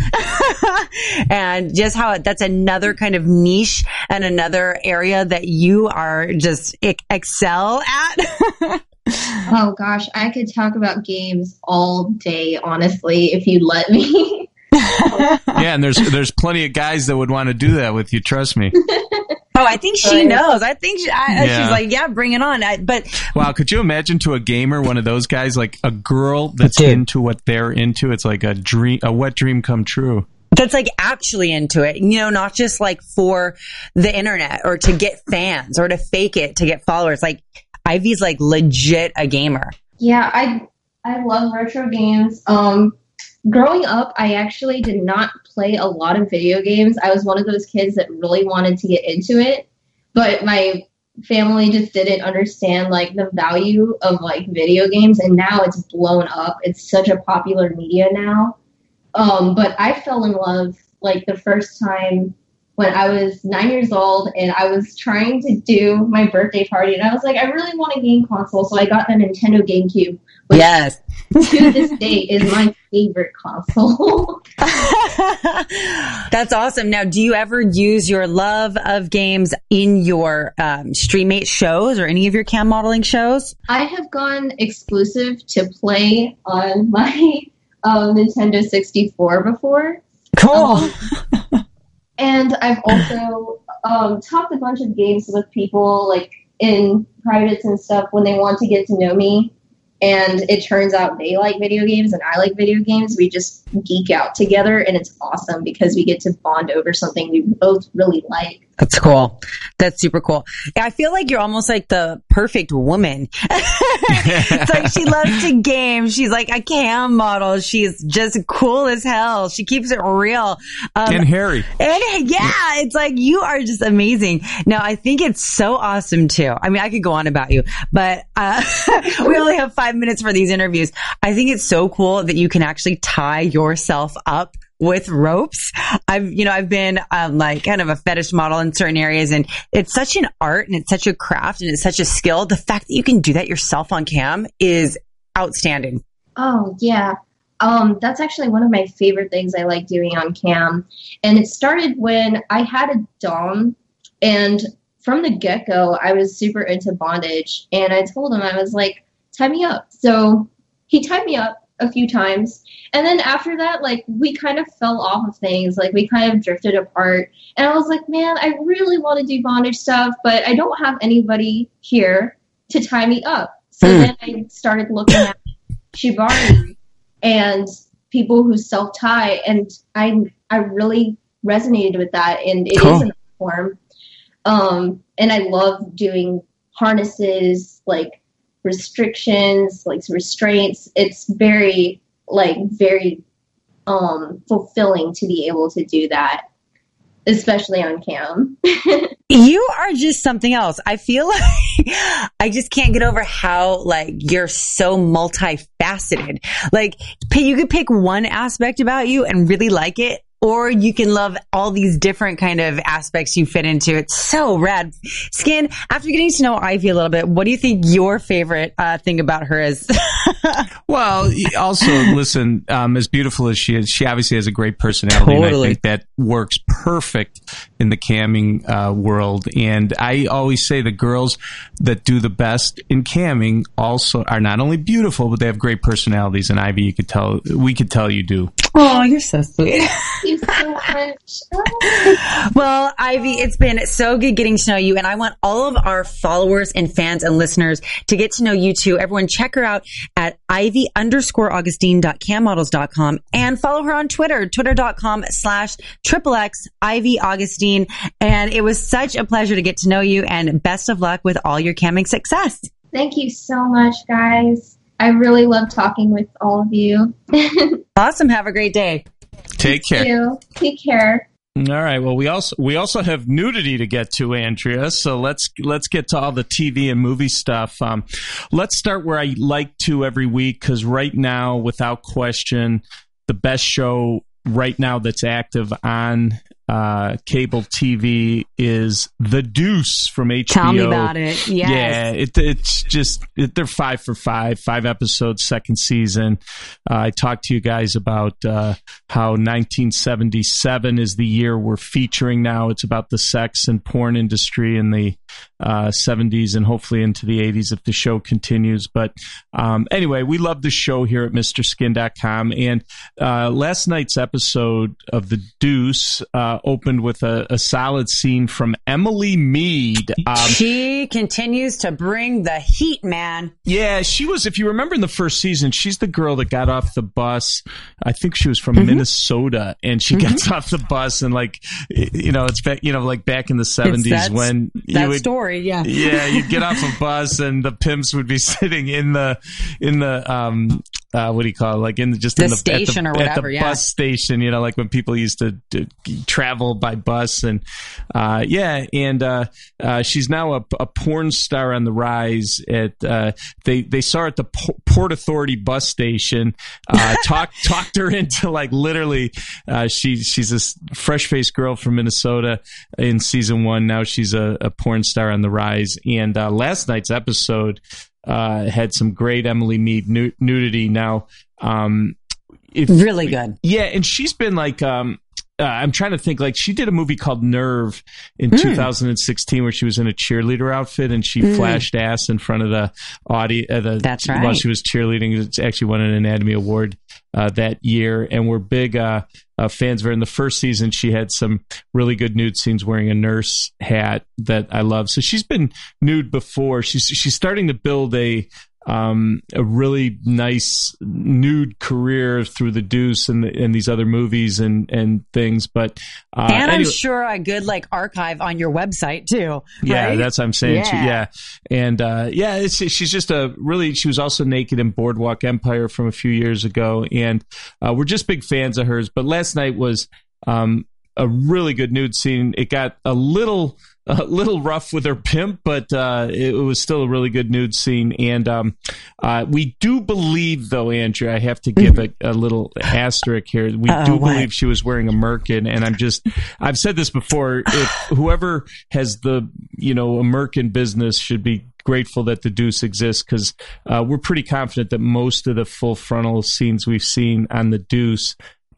and just how that's another kind of niche and another area that you are just e- excel at? oh gosh, I could talk about games all day, honestly, if you'd let me. Yeah, and there's there's plenty of guys that would want to do that with you. Trust me. Oh, I think she knows. I think she, I, Yeah. she's like, yeah, bring it on. I, but Wow, could you imagine to a gamer, one of those guys, like a girl that's Dude. into what they're into? It's like a dream, a wet dream come true. that's like actually into it, you know, not just like for the internet or to get fans or to fake it to get followers. Like Ivy's like legit a gamer. Yeah, I I love retro games. Um, growing up, I actually did not play a lot of video games. I was one of those kids that really wanted to get into it, but my family just didn't understand like the value of like video games, and now it's blown up. It's such a popular media now. Um, but I fell in love like the first time when I was nine years old, and I was trying to do my birthday party, and I was like, I really want a game console, so I got the Nintendo GameCube, which Yes. to this day is my favorite console. That's awesome. Now, do you ever use your love of games in your um, StreamMate shows or any of your cam modeling shows? I have gone exclusive to play on my um, Nintendo sixty-four before. Cool. Um, and I've also um, talked a bunch of games with people like in privates and stuff when they want to get to know me. And it turns out they like video games and I like video games. We just geek out together, and it's awesome because we get to bond over something we both really like. That's cool. That's super cool. I feel like you're almost like the perfect woman. It's like she loves to game. She's like a cam model. She's just cool as hell. She keeps it real. Um, And Harry. And yeah, it's like you are just amazing. Now, I think it's so awesome too. I mean, I could go on about you, but uh, we only have five minutes for these interviews. I think it's so cool that you can actually tie yourself up with ropes. I've, you know, I've been um, like kind of a fetish model in certain areas, and it's such an art and it's such a craft and it's such a skill. The fact that you can do that yourself on cam is outstanding. Oh, yeah. Um, that's actually one of my favorite things I like doing on cam. And it started when I had a dom, and from the get-go, I was super into bondage. And I told him, I was like, tie me up. So he tied me up, a few times. And then after that, like, we kind of fell off of things. Like, we kind of drifted apart. And I was like, man, I really want to do bondage stuff, but I don't have anybody here to tie me up. So mm. then I started looking at Shibari and people who self-tie, and I I really resonated with that, and it cool. is an art form. Um, and I love doing harnesses, like restrictions, like restraints. It's very, like, very um, fulfilling to be able to do that, especially on cam. You are just something else. I feel like I just can't get over how, like, you're so multifaceted. Like, you could pick one aspect about you and really like it, or you can love all these different kind of aspects you fit into. It's so rad. Skin, after getting to know Ivy a little bit, what do you think your favorite uh, thing about her is? Well, also, listen, um, as beautiful as she is, she obviously has a great personality. Totally. And I think that works perfect in the camming uh, world. And I always say the girls that do the best in camming also are not only beautiful, but they have great personalities. And Ivy, you could tell, we could tell you do. Oh, you're so sweet. Thank you so much. Well, Ivy, it's been so good getting to know you, and I want all of our followers and fans and listeners to get to know you too. Everyone, check her out at Ivy underscore Augustine dot cam models dot com and follow her on Twitter, twitter.com slash triple X Ivy Augustine. And it was such a pleasure to get to know you, and best of luck with all your camming success. Thank you so much, guys. I really love talking with all of you. Awesome. Have a great day. Take care. You. Take care. All right. Well, we also we also have nudity to get to, Andrea. So let's let's get to all the T V and movie stuff. Um, let's start where I like to every week, because right now, without question, the best show right now that's active on uh, cable T V is The Deuce from H B O. Tell me about it. Yes. Yeah, it, it's just, it, they're five for five, five episodes, second season. Uh, I talked to you guys about uh, how nineteen seventy-seven is the year we're featuring now. It's about the sex and porn industry in the uh, seventies and hopefully into the eighties if the show continues. But um, anyway, we love the show here at Mister Skin dot com. And uh, last night's episode of The Deuce uh, opened with a, a solid scene from Emily Mead. Um, she continues to bring the heat, man. Yeah, she was, if you remember in the first season, she's the girl that got off the bus. I think she was from mm-hmm. Minnesota, and she mm-hmm. gets off the bus and, like, you know, it's back, you know, like back in the seventies that, when that you would, story, yeah. Yeah, you'd get off a bus and the pimps would be sitting in the, in the, um, Uh, what do you call it? Like in the, just the in the station at the, or whatever, at the yeah. bus station, you know, like when people used to, to travel by bus, and uh, yeah, and uh, uh, she's now a, a porn star on the rise. At uh, they they saw her at the P- Port Authority bus station. Uh, talked talked her into, like, literally. Uh, she she's this fresh faced girl from Minnesota in season one. Now she's a, a porn star on the rise. And uh, last night's episode Uh, had some great Emily Mead nu- nudity. Now, um, if, really good. Yeah, and she's been like, um, uh, I'm trying to think, like, she did a movie called Nerve in mm. two thousand sixteen where she was in a cheerleader outfit and she mm. flashed ass in front of the audience. Uh, the, That's right. While she was cheerleading, it's actually won an Academy Award uh, that year, and we're big uh, uh, fans of her. In the first season, she had some really good nude scenes wearing a nurse hat that I love. So she's been nude before. She's she's starting to build a um, a really nice nude career through The Deuce and, the, and these other movies and, and things. But uh, and I'm anyway, sure a good, like, archive on your website too. Right? Yeah, that's what I'm saying. Yeah, she, yeah. and uh, yeah, it's, she's just a really. She was also naked in Boardwalk Empire from a few years ago, and uh, we're just big fans of hers. But last night was um, a really good nude scene. It got a little. A little rough with her pimp, but uh, it was still a really good nude scene. And um, uh, we do believe, though, Andrew, I have to give a, a little asterisk here. We Uh-oh, do what? believe she was wearing a merkin, and I'm just, I've said this before. If whoever has the, you know, a merkin business should be grateful that The Deuce exists, because uh, we're pretty confident that most of the full frontal scenes we've seen on The Deuce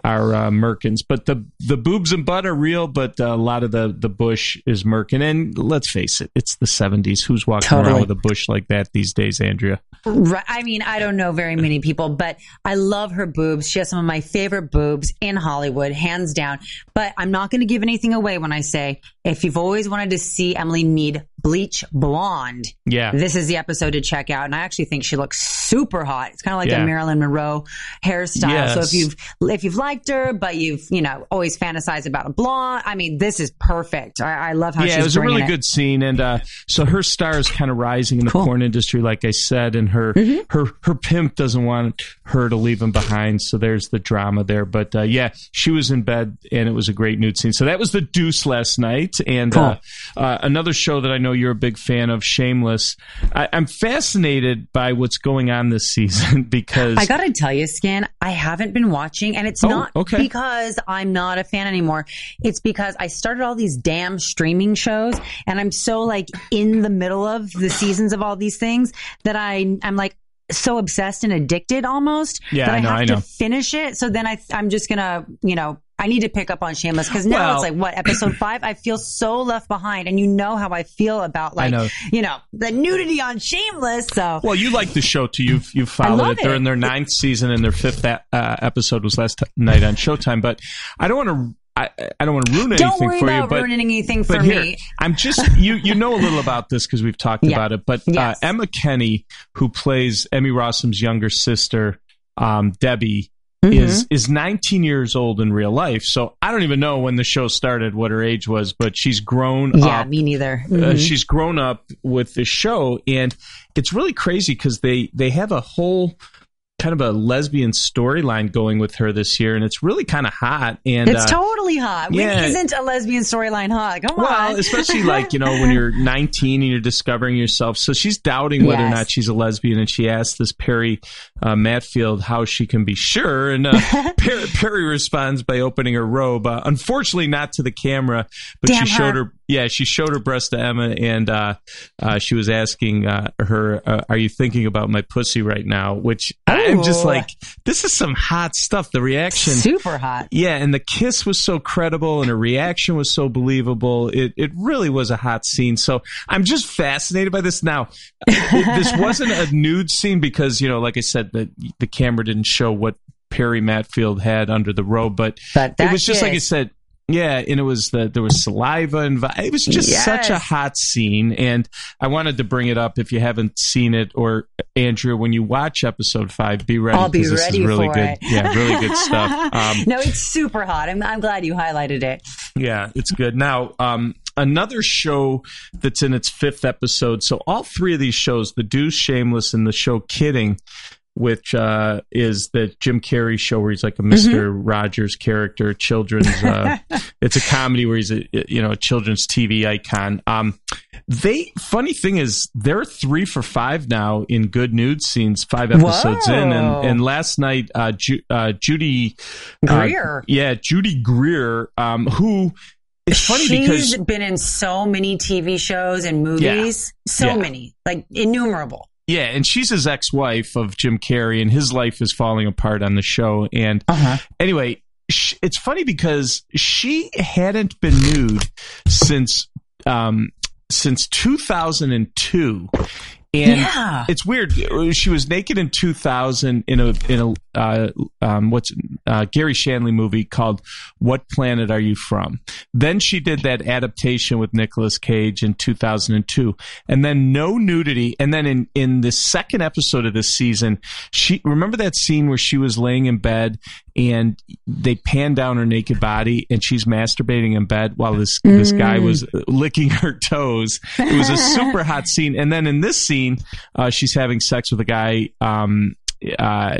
are uh, merkins. But the the boobs and butt are real, but uh, a lot of the, the bush is merkin. And let's face it, it's the seventies. Who's walking Totally. around with a bush like that these days, Andrea? Right. I mean, I don't know very many people, but I love her boobs. She has some of my favorite boobs in Hollywood, hands down. But I'm not going to give anything away when I say, if you've always wanted to see Emily Mead bleach blonde, Yeah. this is the episode to check out. And I actually think she looks super hot. It's kind of like Yeah. a Marilyn Monroe hairstyle. Yes. So if you've if you've liked her, but you've you know always fantasized about a blonde, I mean, this is perfect. I, I love how yeah, she's it was a bringing really it. good scene, and uh, so her star is kind of rising in the Cool. porn industry, like I said, and her Mm-hmm. her her pimp doesn't want her to leave him behind, so there's the drama there. But uh, yeah, she was in bed, and it was a great nude scene. So that was The Deuce last night, and Cool. uh, uh, another show that I know you're a big fan of, Shameless. I, I'm fascinated by what's going on this season because I gotta tell you, Skin, I haven't been watching, and it's Oh, not okay. because I'm not a fan anymore. It's because I started all these damn streaming shows, and I'm so like in the middle of the seasons of all these things that I I'm like so obsessed and addicted almost Yeah, that I I know, have I to know. finish it. So then I I'm just gonna you know. I need to pick up on Shameless because now Well- it's like what episode five. I feel so left behind, and you know how I feel about like know. you know the nudity on Shameless. So Well, you like the show too. You've you've followed love it. They're it. in their ninth season, and their fifth uh, episode was last t- night on Showtime. But I don't want to. I, I don't want to ruin anything don't worry for about you. But ruining anything for but here, me. I'm just you. You know a little about this because we've talked Yeah. about it. But Yes. uh, Emma Kenny, who plays Emmy Rossum's younger sister, um, Debbie. Mm-hmm. Is is nineteen years old in real life, so I don't even know when the show started what her age was, but she's grown Yeah, up. me neither. Uh, Mhm. she's grown up with this show, and it's really crazy because they they have a whole kind of a lesbian storyline going with her this year, and it's really kind of hot. And It's uh, totally hot. When yeah. isn't a lesbian storyline hot? Come well, on. especially like, you know, when you're nineteen and you're discovering yourself. So she's doubting whether or Yes. not she's a lesbian, and she asks this Perry uh, Matfield how she can be sure. And uh, Perry, Perry responds by opening her robe. Uh, unfortunately, not to the camera, but Damn she showed her. her. Yeah, she showed her breast to Emma, and uh, uh, she was asking uh, her, uh, "Are you thinking about my pussy right now?" Which I'm just Ooh. like, this is some hot stuff. The reaction. Super hot. Yeah, and the kiss was so credible, and her reaction was so believable. It it really was a hot scene. So I'm just fascinated by this. Now, it, this wasn't a nude scene because, you know, like I said, the the camera didn't show what Perry Matfield had under the robe, but, But it that was just like I kiss- said. Yeah, and it was the there was saliva and it was just Yes. such a hot scene, and I wanted to bring it up if you haven't seen it, or Andrea, when you watch episode five, be ready. I'll be 'cause this ready is really for good. it. Yeah, really good stuff. Um, No, it's super hot. I'm, I'm glad you highlighted it. Yeah, it's good. Now, um, another show that's in its fifth episode. So all three of these shows, The Deuce, Shameless, and the show Kidding, which uh, is the Jim Carrey show where he's like a Mister Mm-hmm. Rogers character, children's. Uh, it's a comedy where he's a you know a children's T V icon. Um, they funny thing is they're three for five now in good nude scenes, five episodes Whoa. in, and and last night uh, Ju- uh, Judy uh, Greer. yeah, Judy Greer, um, who. It's funny She's because been in so many T V shows and movies. So Yeah. many. Like innumerable. yeah, and she's his ex-wife of Jim Carrey, and his life is falling apart on the show. And Uh-huh. anyway, sh- it's funny because she hadn't been nude since um, since two thousand two. And Yeah. it's weird. She was naked in two thousand in a in a uh, um, what's uh, Gary Shandling movie called "What Planet Are You From?" Then she did that adaptation with Nicolas Cage in two thousand two, and then no nudity. And then in in the second episode of this season, she remember that scene where she was laying in bed and they pan down her naked body and she's masturbating in bed while this this guy was licking her toes. It was a super hot scene. And then in this scene, uh, she's having sex with a guy. Um, uh,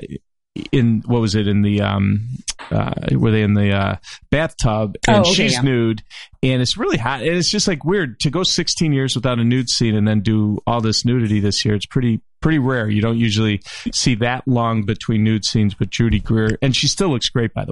in what was it in the um, uh, were they in the uh, bathtub? And Oh, okay, she's yeah. nude, and it's really hot. And it's just like weird to go sixteen years without a nude scene and then do all this nudity this year. It's pretty pretty rare. You don't usually see that long between nude scenes. But Judy Greer, and she still looks great, by the way.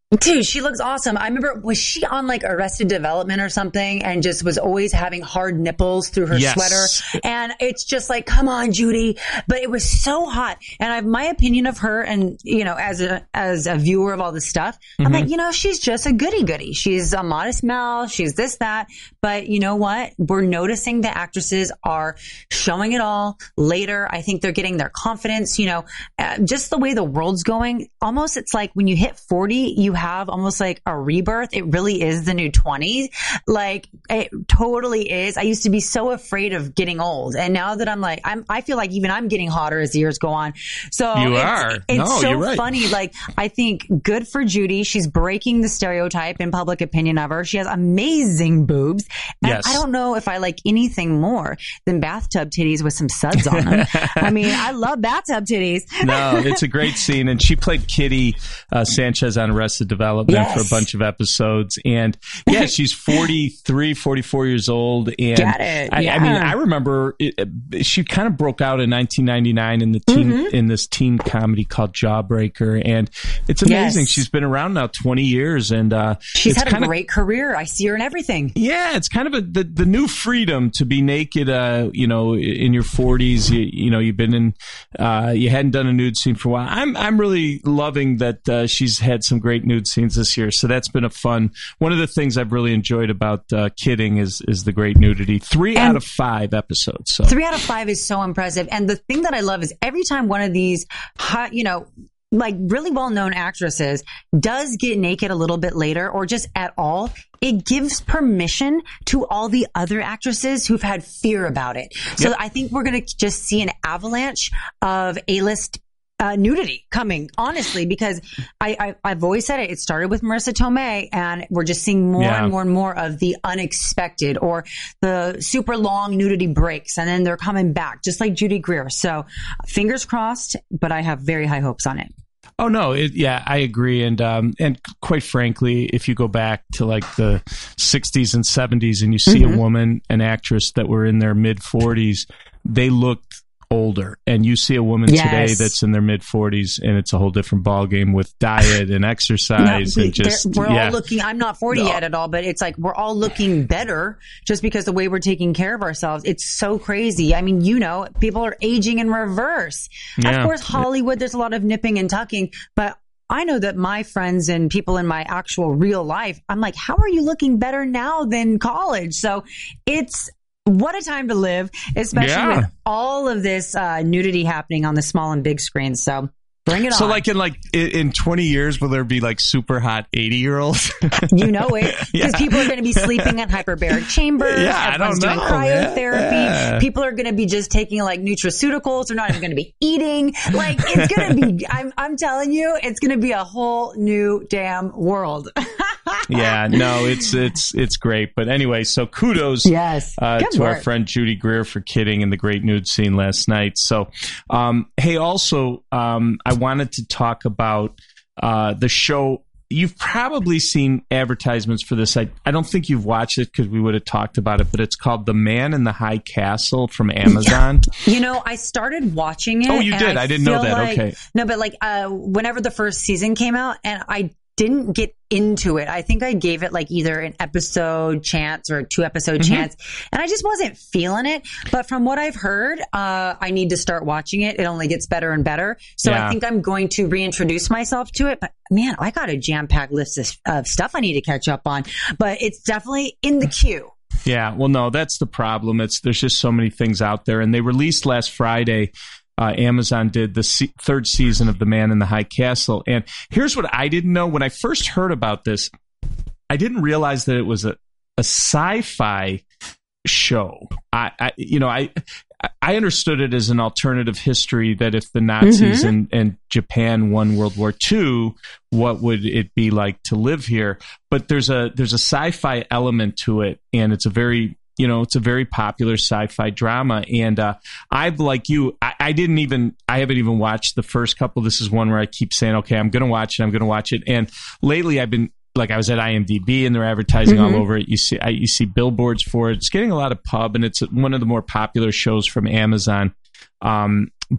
Dude, she looks awesome. I remember, was she on like Arrested Development or something and just was always having hard nipples through her yes. sweater? And it's just like, come on, Judy. But it was so hot. And I have my opinion of her. And, you know, as a, as a viewer of all this stuff, mm-hmm. I'm like, you know, she's just a goody goody. She's a modest mouth. She's this, that. But you know what? We're noticing the actresses are showing it all later. I think they're getting their confidence, you know, uh, just the way the world's going. Almost it's like when you hit forty, you have almost like a rebirth. It really is the new twenties. Like it totally is. I used to be so afraid of getting old. And now that I'm like, I'm, I feel like even I'm getting hotter as the years go on. So you it's, are. it's no, so you're right. funny. Like I think good for Judy. She's breaking the stereotype in public opinion of her. She has amazing boobs. And yes. I don't know if I like anything more than bathtub titties with some suds on them. I mean, I love bathtub titties. No, it's a great scene. And she played Kitty uh, Sanchez on Arrested Development yes. for a bunch of episodes. And yeah, she's forty-three, forty-four years old. And Get it. I, Yeah. I mean, I remember it, she kind of broke out in nineteen ninety-nine in the teen, mm-hmm. in this teen comedy called Jawbreaker. And it's amazing. Yes. She's been around now twenty years and, uh, she's had a kinda, great career. I see her in everything. Yeah. It's kind of a, the, the new freedom to be naked, uh, you know, in your forties, you, you know, you've been in, uh, you hadn't done a nude scene for a while. I'm, I'm really loving that, uh, she's had some great nude scenes this year. So that's been a fun, one of the things I've really enjoyed about, uh, Kidding is, is the great nudity. Three and out of five episodes. So three out of five is so impressive. And the thing that I love is every time one of these hot, you know, like really well-known actresses does get naked a little bit later or just at all, it gives permission to all the other actresses who've had fear about it. So yep. I think we're going to just see an avalanche of A-list Uh, nudity coming, honestly, because I, I, I've always said it. It started with Marissa Tomei, and we're just seeing more yeah. and more and more of the unexpected or the super long nudity breaks, and then they're coming back, just like Judy Greer. So, fingers crossed, but I have very high hopes on it. Oh no, it, yeah, I agree, and um, and quite frankly, if you go back to like the sixties and seventies, and you see mm-hmm. a woman, an actress that were in their mid forties, they looked older, and you see a woman yes. today that's in their mid forties, and it's a whole different ballgame with diet and exercise no, we, and just we're yeah. all looking. I'm not forty no. yet at all, but it's like we're all looking better just because the way we're taking care of ourselves. It's so crazy. I mean, you know, people are aging in reverse. Yeah. Of course, Hollywood, there's a lot of nipping and tucking, but I know that my friends and people in my actual real life, I'm like, how are you looking better now than college? So it's what a time to live, especially yeah. with all of this uh, nudity happening on the small and big screens. So bring it so on. So like in like in twenty years, will there be like super hot eighty year olds? You know it. Because yeah. people are going to be sleeping in hyperbaric chambers. Yeah, Everyone's I don't doing know, cryotherapy. Yeah. People are going to be just taking like nutraceuticals. They're not even going to be eating. Like it's going to be, I'm, I'm telling you, it's going to be a whole new damn world. Yeah, no, it's it's it's great. But anyway, so kudos yes. uh, to work. our friend Judy Greer for Kidding in the great nude scene last night. So, um, hey, also, um, I wanted to talk about uh, the show. You've probably seen advertisements for this. I, I don't think you've watched it because we would have talked about it, but it's called The Man in the High Castle from Amazon. You know, I started watching it. Oh, you did? I, I didn't know that. Like, okay. No, but like uh, whenever the first season came out, and I didn't get into it. I think I gave it like either an episode chance or a two episode mm-hmm. chance, and I just wasn't feeling it. But from what I've heard, uh, I need to start watching it. It only gets better and better. So yeah. I think I'm going to reintroduce myself to it. But man, I got a jam-packed list of, of stuff I need to catch up on. But it's definitely in the queue. Yeah, well, no, that's the problem. It's there's just so many things out there, and they released last Friday. Uh, Amazon did the se- third season of The Man in the High Castle. And here's what I didn't know. When I first heard about this, I didn't realize that it was a, a sci-fi show. I, I, you know, I I understood it as an alternative history that if the Nazis mm-hmm. and, and Japan won World War Two, what would it be like to live here? But there's a there's a sci-fi element to it, and it's a very You know, it's a very popular sci-fi drama. And uh, I've, like you, I, I didn't even, I haven't even watched the first couple. This is one where I keep saying, okay, I'm going to watch it. I'm going to watch it. And lately I've been, like I was at I M D B and they're advertising mm-hmm. all over it. You see, I, you see billboards for it. It's getting a lot of pub, and it's one of the more popular shows from Amazon. Um, but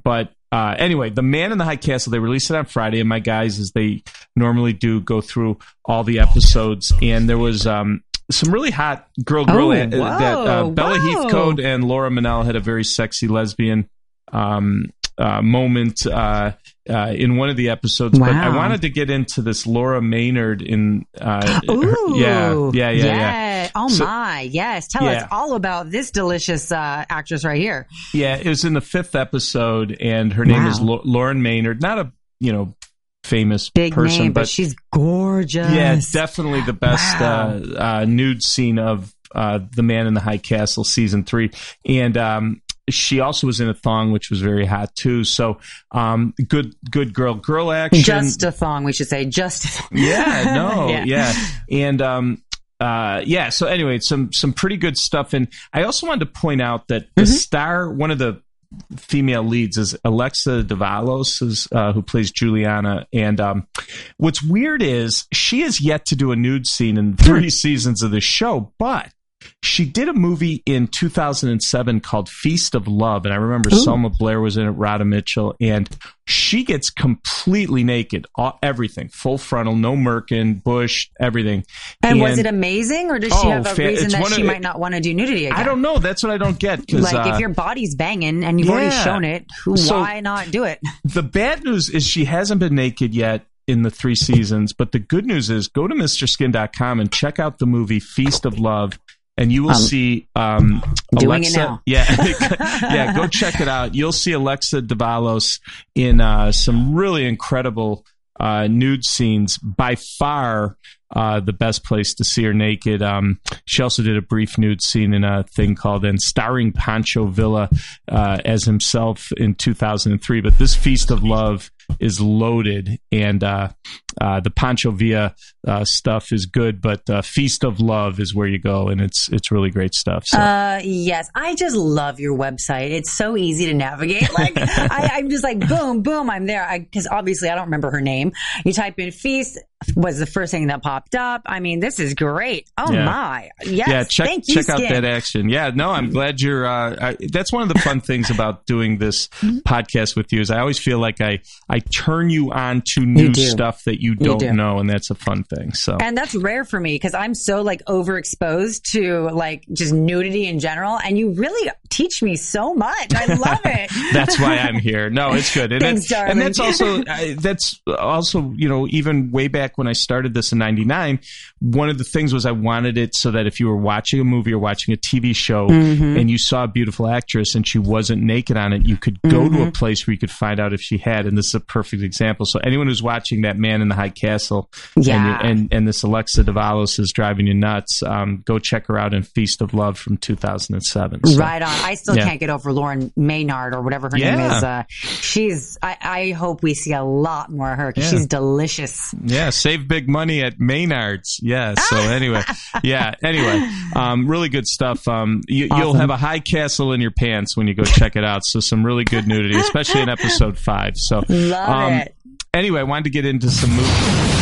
uh, anyway, The Man in the High Castle, they released it on Friday, and my guys, as they normally do, go through all the episodes. And there was um, some really hot girl-girl Oh, uh, that uh, whoa, Bella whoa. Heathcote and Laura Minnell had a very sexy lesbian um, uh, moment uh, uh, in one of the episodes. But I Wow. wanted to get into this Laura Maynard in... Uh, her- Ooh. yeah, yeah, yeah, yeah. Oh, So- my. Yes. Tell Yeah. us all about this delicious uh, actress right here. Yeah, it was in the fifth episode, and her name Wow. is Lau- Lauren Maynard. Not a, you know, famous Big person, name, but, but she's gorgeous. yeah, definitely the best Wow. uh, uh, nude scene of uh, The Man in the High Castle season three. And um, she also was in a thong, which was very hot too. So um, good, good girl, girl action. Just a thong, we should say. Just a thong. Yeah, no, Yeah. yeah. And um uh yeah, so anyway, some some pretty good stuff. And I also wanted to point out that the Mm-hmm. star, one of the female leads, is Alexa Davalos, is, uh, who plays Juliana. And um what's weird is she has yet to do a nude scene in three seasons of the show, but she did a movie in two thousand seven called Feast of Love, and I remember Selma Blair was in it, Rhoda Mitchell, and she gets completely naked, all, everything, full frontal, no merkin, bush, everything. And, was it amazing, or does she Oh, have a fa- reason it's that one she of- might not want to do nudity again? I don't know. That's what I don't get. Cause, Like, uh, if your body's banging and you've already yeah. shown it, who, So- why not do it? the bad news is she hasn't been naked yet in the three seasons, but the good news is go to Mr Skin dot com and check out the movie Feast of Love. And you will Um, see um, doing it Alexa. now. Yeah, yeah. Go check it out. You'll see Alexa Davalos in uh, some really incredible uh, nude scenes. By far, uh, the best place to see her naked. Um, she also did a brief nude scene in a thing called "And," starring Pancho Villa uh, as himself in two thousand three. But this Feast of Love is loaded, and uh, uh, the Pancho Villa uh, stuff is good, but uh, Feast of Love is where you go, and it's it's really great stuff. So. Uh, yes, I just love your website. It's so easy to navigate. Like, I, I'm just like, boom, boom, I'm there. Because obviously I don't remember her name. You type in Feast, was the first thing that popped up. I mean, this is great. Oh, Yeah. my. Yes, yeah, check thank you, check out Skin. that action. Yeah, no, I'm glad you're. Uh, I, that's one of the fun things about doing this podcast with you is I always feel like I I turn you on to new do. stuff that you don't do. know, and that's a fun thing. So And that's rare for me because I'm so like overexposed to like just nudity in general. And you really teach me so much. I love it. that's why I'm here. No, it's good, and, Thanks, that's, and darling. that's also I, that's also you know even way back when I started this in ninety-nine, one of the things was I wanted it so that if you were watching a movie or watching a T V show Mm-hmm. and you saw a beautiful actress and she wasn't naked on it, you could go Mm-hmm. to a place where you could find out if she had. And this is a perfect example. So anyone who's watching that Man in the High Castle, Yeah. and, and and this Alexa Davalos is driving you nuts, um, go check her out in Feast of Love from two thousand seven. So. Right on. I still Yeah. can't get over Lauren Maynard or whatever her name Yeah. is. Uh, she's, I, I hope we see a lot more of her because Yeah. she's delicious. Yeah, save big money at Maynard's. Yeah. So anyway, yeah. Anyway, um, really good stuff. Um, you, You'll Awesome. have a high castle in your pants when you go check it out. So some really good nudity, especially in episode five. So Love um, it. Anyway, I wanted to get into some movies.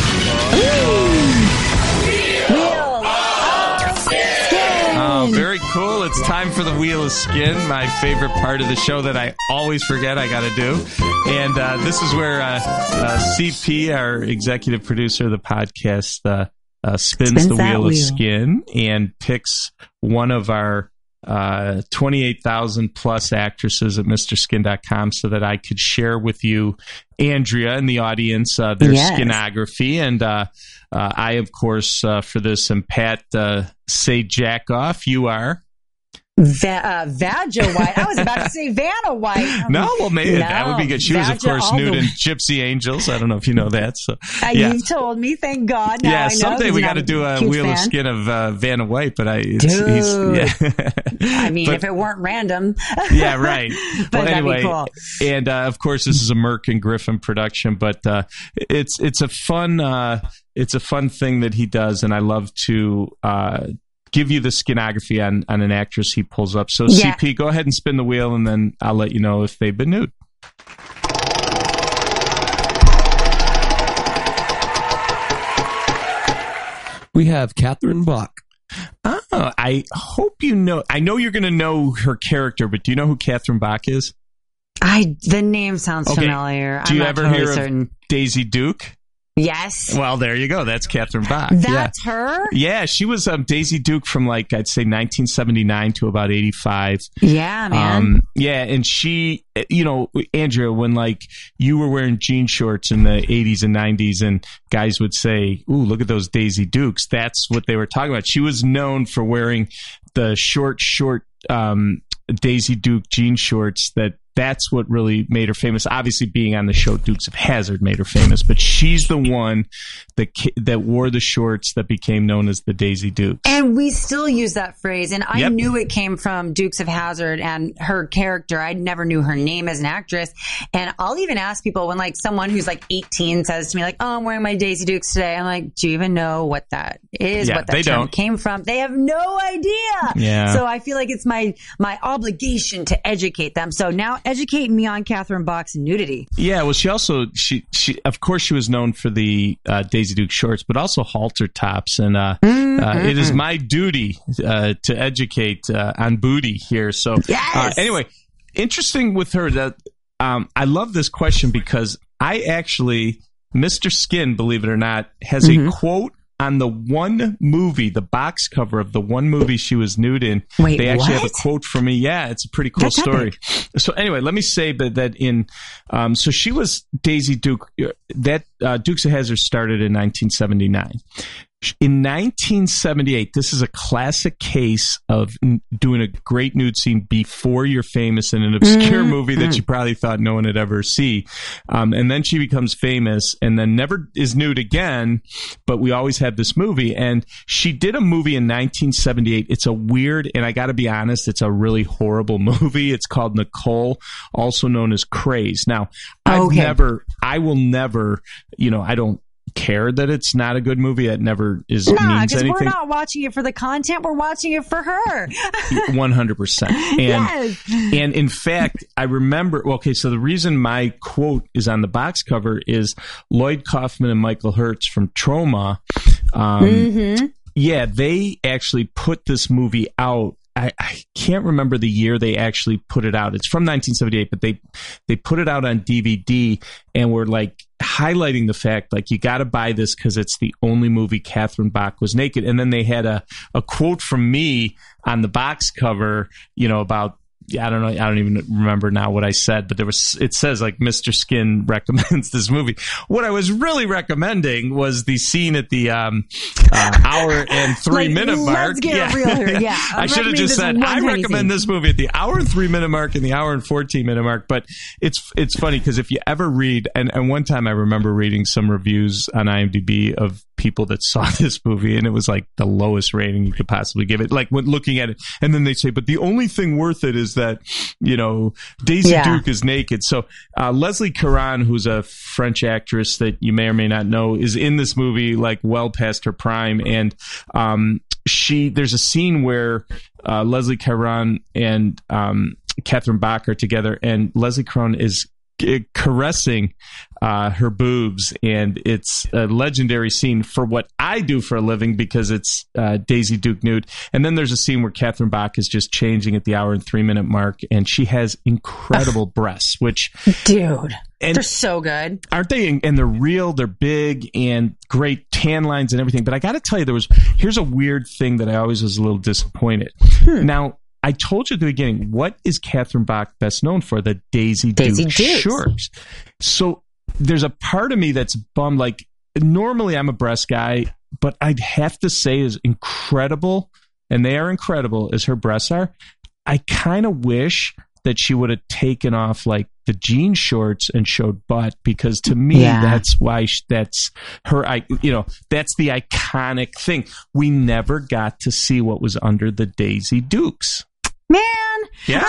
Wheel of Skin. Oh, very cool. It's time for the Wheel of Skin, my favorite part of the show that I always forget I got to do. And uh, this is where uh, uh, C P, our executive producer of the podcast, uh, uh, spins, Spins the that Wheel of wheel. Skin and picks one of our uh, twenty-eight thousand plus actresses at Mr Skin dot com so that I could share with you, Andrea, and the audience, uh, their Yes. skinography. And uh, uh, I, of course, uh, for this, am Pat, uh, say jack off. You are. Va- uh, Vaja White. I was about to say Vanna White. No, well, maybe No, that would be good. She was, of Vaja course, all nude the in way. Gypsy Angels. I don't know if you know that. So, Uh, yeah. You've told me, thank God. Now I Yeah, know, someday 'cause we now got to I'm do a huge Wheel of fan. Skin of uh, Vanna White, but I, it's, Dude. he's, yeah. I mean, But- if it weren't random. yeah, right. But well, that'd be anyway, cool. and uh, of course, this is a Merck and Griffin production, but uh, it's it's a fun uh, it's a fun thing that he does, and I love to uh, give you the skinography on on an actress he pulls up. So, Yeah. C P, go ahead and spin the wheel, and then I'll let you know if they've been nude. We have Catherine Bach. Oh, I hope you know. I know you're going to know her character, but do you know who Catherine Bach is? I the name sounds Okay. familiar. Do I'm you not ever totally hear certain. of Daisy Duke? Yes. Well, there you go. That's Catherine Bach. That's yeah. her? Yeah, she was um, Daisy Duke from like, I'd say nineteen seventy-nine to about eighty-five. Yeah, man. Um, yeah, and she, you know, Andrea, when like you were wearing jean shorts in the eighties and nineties and guys would say, ooh, look at those Daisy Dukes. That's what they were talking about. She was known for wearing the short, short um, Daisy Duke jean shorts that that's what really made her famous. Obviously, being on the show Dukes of Hazzard made her famous, but she's the one that that wore the shorts that became known as the Daisy Dukes. And we still use that phrase. And I Yep. knew it came from Dukes of Hazzard and her character. I never knew her name as an actress. And I'll even ask people when like someone who's like eighteen says to me like, oh, I'm wearing my Daisy Dukes today. I'm like, do you even know what that is? Yeah, what that they term don't. came from? They have no idea. Yeah. So I feel like it's my, my obligation to educate them. So now educate me on Catherine Bach's nudity. Yeah, well, she also she she of course she was known for the uh, Daisy Duke shorts, but also halter tops. And uh, Mm-hmm. uh, it is my duty uh, to educate uh, on booty here. So Yes! uh, anyway, interesting with her that um, I love this question because I actually, Mister Skin, believe it or not, has Mm-hmm. a quote on the one movie, the box cover of the one movie she was nude in. Wait, they actually have what? a quote for me. Yeah, it's a pretty cool That's story. epic. So anyway, let me say that, that in, um, so she was Daisy Duke, that uh, Dukes of Hazzard started in nineteen seventy-nine. In nineteen seventy-eight, this is a classic case of n- doing a great nude scene before you're famous in an obscure Mm-hmm. movie that you probably thought no one would ever see. Um, and then she becomes famous and then never is nude again, but we always had this movie. And she did a movie in nineteen seventy-eight. It's a weird, and I got to be honest, it's a really horrible movie. It's called Nicole, also known as Craze. Now, I've Okay. never, I will never, you know, I don't care that it's not a good movie. It never is Nah, means because we're anything. not watching it for the content. We're watching it for her. one hundred percent. And, Yes. and in fact, I remember, well, okay, so the reason my quote is on the box cover is Lloyd Kaufman and Michael Hertz from Troma. Um, Mm-hmm. Yeah, they actually put this movie out. I, I can't remember the year they actually put it out. It's from nineteen seventy-eight, but they they put it out on D V D and were like highlighting the fact like you got to buy this because it's the only movie Catherine Bach was naked. And then they had a a quote from me on the box cover, you know, about. I don't know. I don't even remember now what I said, but there was, it says like Mister Skin recommends this movie. What I was really recommending was the scene at the um, uh, hour and three Like, minute let's mark. get real here. Yeah. I should have Recommend just this said, one I tiny recommend scene. this movie at the hour and three minute mark and the hour and fourteen minute mark. But it's, it's funny because if you ever read, and, and one time I remember reading some reviews on IMDb of people that saw this movie and it was like the lowest rating you could possibly give it, like when looking at it, and then they say, but the only thing worth it is that, you know, Daisy Yeah. Duke is naked. So uh, Leslie Caron, who's a French actress that you may or may not know, is in this movie like well past her prime. And um, she there's a scene where uh, Leslie Caron and um, Catherine Bach are together, and Leslie Caron is caressing uh, her boobs, and it's a legendary scene for what I do for a living because it's uh, Daisy Duke nude. And then there's a scene where Catherine Bach is just changing at the hour and three minute mark, and she has incredible breasts, which Dude, and they're so good. aren't they? And they're real, they're big, and great tan lines and everything. But I got to tell you, there was here's a weird thing that I always was a little disappointed. Hmm. Now, I told you at the beginning, what is Catherine Bach best known for? The Daisy, Daisy Duke Dukes. shorts. So there's a part of me that's bummed. Like, normally I'm a breast guy, but I'd have to say as incredible, and they are incredible as her breasts are, I kind of wish that she would have taken off like the jean shorts and showed butt, because to me, Yeah. that's why she, that's her, I, you know, that's the iconic thing. We never got to see what was under the Daisy Dukes. Man. Yeah.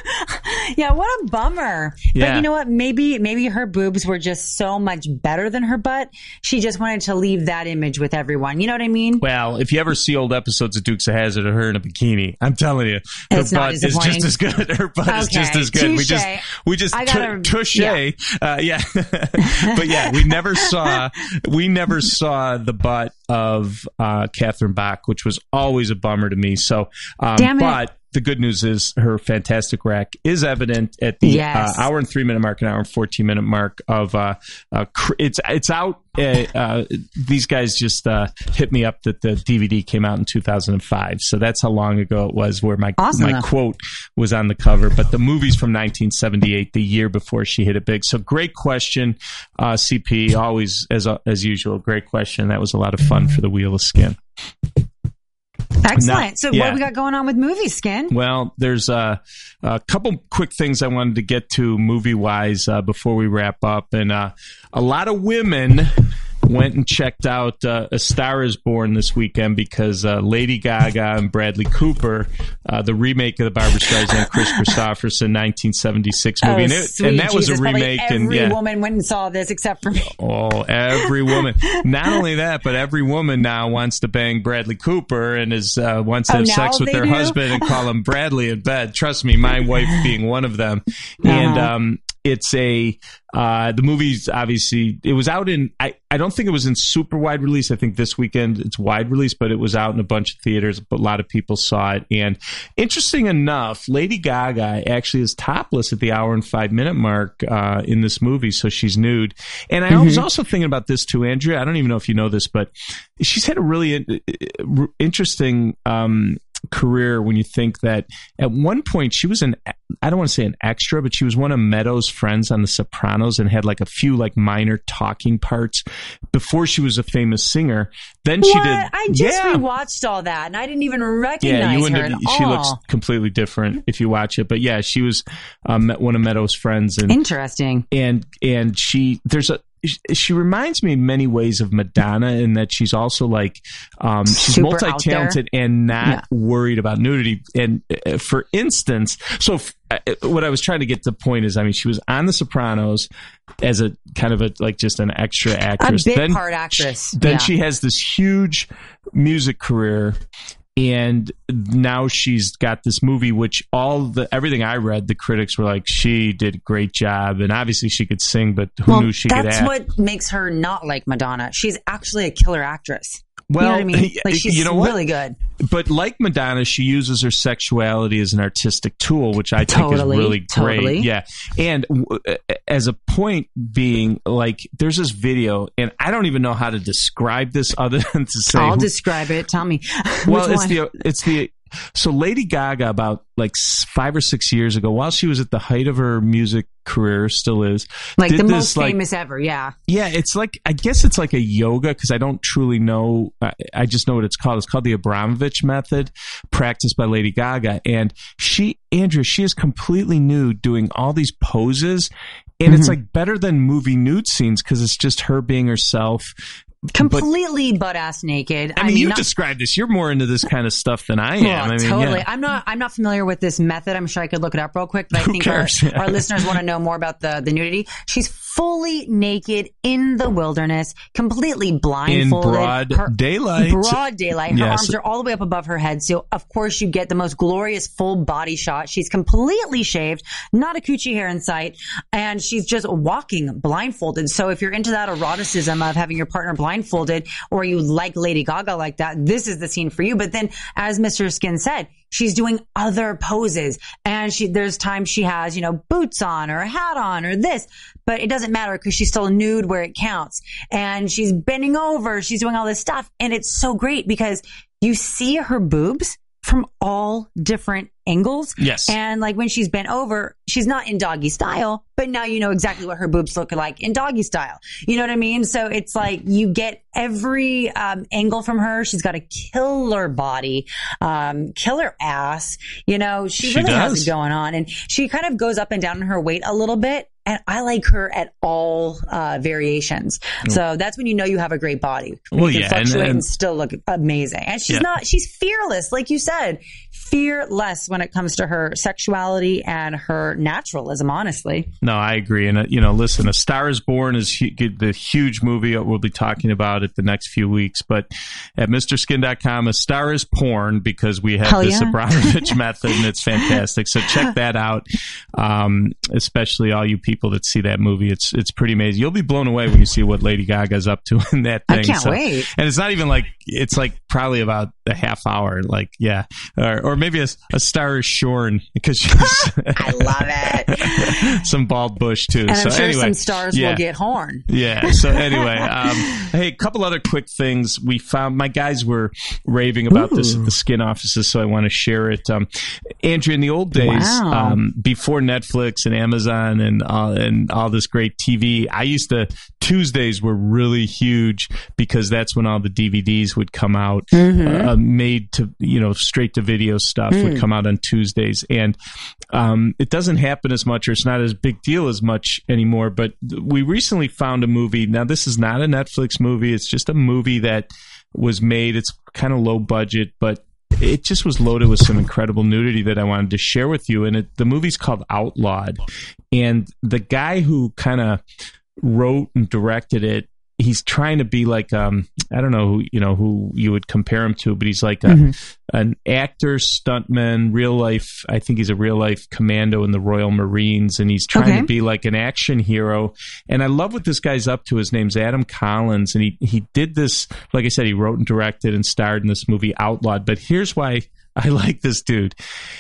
Yeah, what a bummer. Yeah. But you know what? Maybe maybe her boobs were just so much better than her butt. She just wanted to leave that image with everyone. You know what I mean? Well, if you ever see old episodes of Dukes of Hazzard of her in a bikini, I'm telling you, her It's not butt is just disappointing. as good. Her butt is Okay, just as good. We touche. just, we just, I gotta- t- touche. yeah. Uh, yeah. But yeah, we never saw, we never saw the butt of uh, Catherine Bach, which was always a bummer to me. So, um, Damn it. but the good news is her fantastic rack is evident at the Yes. uh, hour and three minute mark and hour and fourteen minute mark of uh, uh cr- it's it's out. Uh, uh, these guys just uh, hit me up that the D V D came out in two thousand five, so that's how long ago it was. Where my Awesome, my though. quote was on the cover, but the movie's from nineteen seventy-eight, the year before she hit it big. So great question, uh, C P. Always as as usual, great question. That was a lot of fun for the Wheel of Skin. Excellent. Now- so yeah. what do we got going on with movie Skin? Well, there's uh, a couple quick things I wanted to get to movie-wise uh, before we wrap up. And uh, a lot of women went and checked out uh, A Star is Born this weekend because uh, Lady Gaga and Bradley Cooper, uh, the remake of the Barbra Streisand Chris Christopherson nineteen seventy-six movie. Oh, and, it, sweet and that was Jesus, a probably remake. Every and yeah. woman went and saw this except for me. Oh, every woman. Not only that, but every woman now wants to bang Bradley Cooper and is uh, wants to Oh, have now sex with they their do? husband and call him Bradley in bed. Trust me, my wife being one of them. And Uh-huh. um, it's a uh, the movie's obviously it was out in I, I don't think it was in super wide release. I think this weekend it's wide release, but it was out in a bunch of theaters. But a lot of people saw it. And interesting enough, Lady Gaga actually is topless at the hour and five minute mark uh, in this movie, so she's nude. And I Mm-hmm. was also thinking about this too, Andrea. I don't even know if you know this, but she's had a really in, uh, interesting. Um, career when you think that at one point she was an I don't want to say an extra, but she was one of Meadows' friends on The Sopranos and had like a few like minor talking parts before she was a famous singer. Then she What? did I just yeah. rewatched all that and I didn't even recognize Yeah, you her wouldn't at have, all. she looks completely different if you watch it. But yeah, she was um, one of Meadows' friends and Interesting. and and she there's a she reminds me in many ways of Madonna in that she's also like um, she's Super multi-talented and not Yeah. worried about nudity. And uh, for instance, so f- uh, what I was trying to get to the point is, I mean, she was on The Sopranos as a kind of a like just an extra actress, A bit then part actress. Then Yeah. she has this huge music career. And now she's got this movie, which all the everything I read, the critics were like, she did a great job, and obviously she could sing, but who well, knew she could that's act? what makes her not like Madonna. She's actually a killer actress. Well, you know what I mean? Like she's you know what? really good. But like Madonna, she uses her sexuality as an artistic tool, which I think Totally, is really great. totally. Yeah. And w- as a point being, like, there's this video, and I don't even know how to describe this other than to say. I'll who- describe it. Tell me. well, Which it's one? the it's the so Lady Gaga about like s- five or six years ago, while she was at the height of her music career, still is like did the this, most like- famous ever. Yeah. Yeah, it's like I guess it's like a yoga because I don't truly know. I, I just know what it's called. It's called the Abramovich method, practiced by Lady Gaga, and she, Andrea, she is completely nude, doing all these poses, and Mm-hmm. it's like better than movie nude scenes because it's just her being herself. Completely butt ass naked. I mean, you not- described this. You're more into this kind of stuff than I am. Yeah, I mean, totally. yeah. I'm not. I'm not familiar with this method. I'm sure I could look it up real quick, but I Who think cares? our, our listeners want to know more about the the nudity. She's fully naked in the wilderness, completely In blindfolded. broad Her- daylight. Broad daylight. Her Yes. arms are all the way up above her head, so of course you get the most glorious full body shot. She's completely shaved, not a coochie hair in sight, and she's just walking blindfolded. So if you're into that eroticism of having your partner blindfolded, or you like Lady Gaga like that, this is the scene for you. But then, as Mister Skin said, she's doing other poses, and she there's times she has, you know, boots on or a hat on or this, but it doesn't matter because she's still nude where it counts. And she's bending over, she's doing all this stuff, and it's so great because you see her boobs from all different angles. Yes. And like when she's bent over, she's not in doggy style, but now you know exactly what her boobs look like in doggy style. You know what I mean? So it's like you get every um, angle from her. She's got a killer body, um, killer ass. You know, she, She really has does. it going on. And she kind of goes up and down in her weight a little bit. And I like her at all uh, variations. So that's when you know you have a great body. When Well, you can yeah, and- fluctuate and, and- still look amazing. And she's Yeah. not, she's fearless, like you said, fearless when it comes to her sexuality and her naturalism, honestly. No, I agree. And, uh, you know, listen, A Star is Born is hu- the huge movie we'll be talking about it the next few weeks. But at Mr Skin dot com, A Star is Porn, because we have Hell this yeah. Abramovich method, and it's fantastic. So check that out, um, especially all you people people that see that movie. It's it's pretty amazing. You'll be blown away when you see what Lady Gaga's up to in that thing. I can't so, wait. And it's not even like, it's like probably about a half hour. Like, yeah. Or, or maybe a, a Star is Shorn because she's. I love it. Some bald bush too. And I'm so sure anyway, some stars yeah. will get horn. Yeah. So anyway, um, hey, a couple other quick things. We found, my guys were raving about Ooh. this at the Skin offices, so I want to share it. Um, Andrea, in the old days, wow. um, before Netflix and Amazon and uh, and all this great T V, I used to, Tuesdays were really huge because that's when all the D V Ds would come out, mm-hmm. uh, made to, you know, straight to video stuff mm. would come out on Tuesdays. And um, it doesn't happen as much, or it's not as big deal as much anymore. But we recently found a movie. Now, this is not a Netflix movie. It's just a movie that was made. It's kind of low budget, but it just was loaded with some incredible nudity that I wanted to share with you. And it, the movie's called Outlawed. And the guy who kind of wrote and directed it, he's trying to be like, um, I don't know who, you know, who you would compare him to, but he's like a, mm-hmm. an actor, stuntman, real life. I think he's a real life commando in the Royal Marines, and he's trying okay. to be like an action hero. And I love what this guy's up to. His name's Adam Collins, and he, he did this, like I said, he wrote and directed and starred in this movie Outlawed. But here's why I like this dude.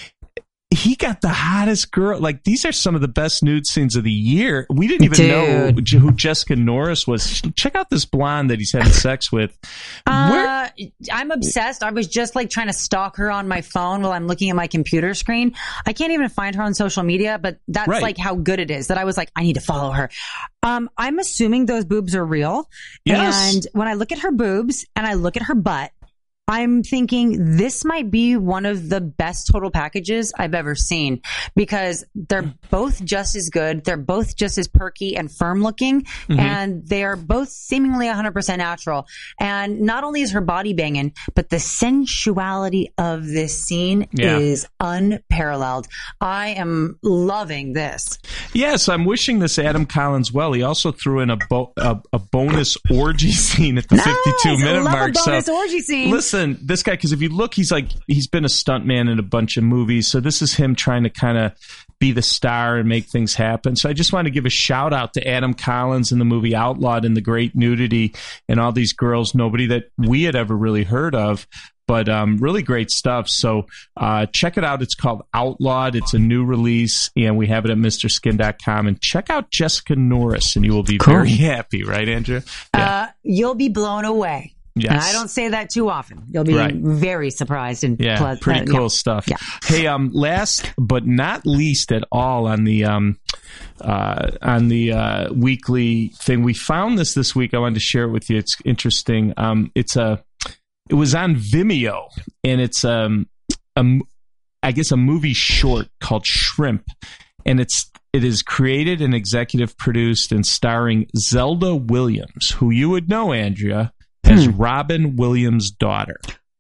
He got the hottest girl. Like, these are some of the best nude scenes of the year. We didn't even Dude. know who Jessica Norris was. Check out this blonde that he's having sex with. Uh, I'm obsessed. I was just like trying to stalk her on my phone while I'm looking at my computer screen. I can't even find her on social media, but that's right. like how good it is that I was like, I need to follow her. Um, I'm assuming those boobs are real. Yes. And when I look at her boobs and I look at her butt, I'm thinking this might be one of the best total packages I've ever seen, because they're both just as good. They're both just as perky and firm looking, mm-hmm. and they're both seemingly one hundred percent natural. And not only is her body banging, but the sensuality of this scene yeah. is unparalleled. I am loving this. Yes, I'm wishing this Adam Collins well. He also threw in a, bo- a, a bonus orgy scene at the nice. fifty-two minute love mark. A bonus so orgy scene. Listen, this guy, because if you look, he's like, he's been a stuntman in a bunch of movies. So this is him trying to kind of be the star and make things happen. So I just want to give a shout out to Adam Collins in the movie Outlawed and the great nudity and all these girls, nobody that we had ever really heard of. But um, really great stuff. So uh, check it out. It's called Outlawed. It's a new release, and we have it at Mister Skin dot com. And check out Jessica Norris, and you will be cool. very happy, right, Andrea? Yeah. Uh, you'll be blown away. Yes. And I don't say that too often. You'll be right. very surprised and yeah, ple- pretty uh, cool yeah. stuff. Yeah. Hey, um, last but not least at all on the um, uh, on the uh, weekly thing, we found this this week. I wanted to share it with you. It's interesting. Um, it's a it was on Vimeo, and it's um, a I guess a movie short called Shrimp, and it's it is created and executive produced and starring Zelda Williams, who you would know, Andrea, as hmm. Robin Williams' daughter.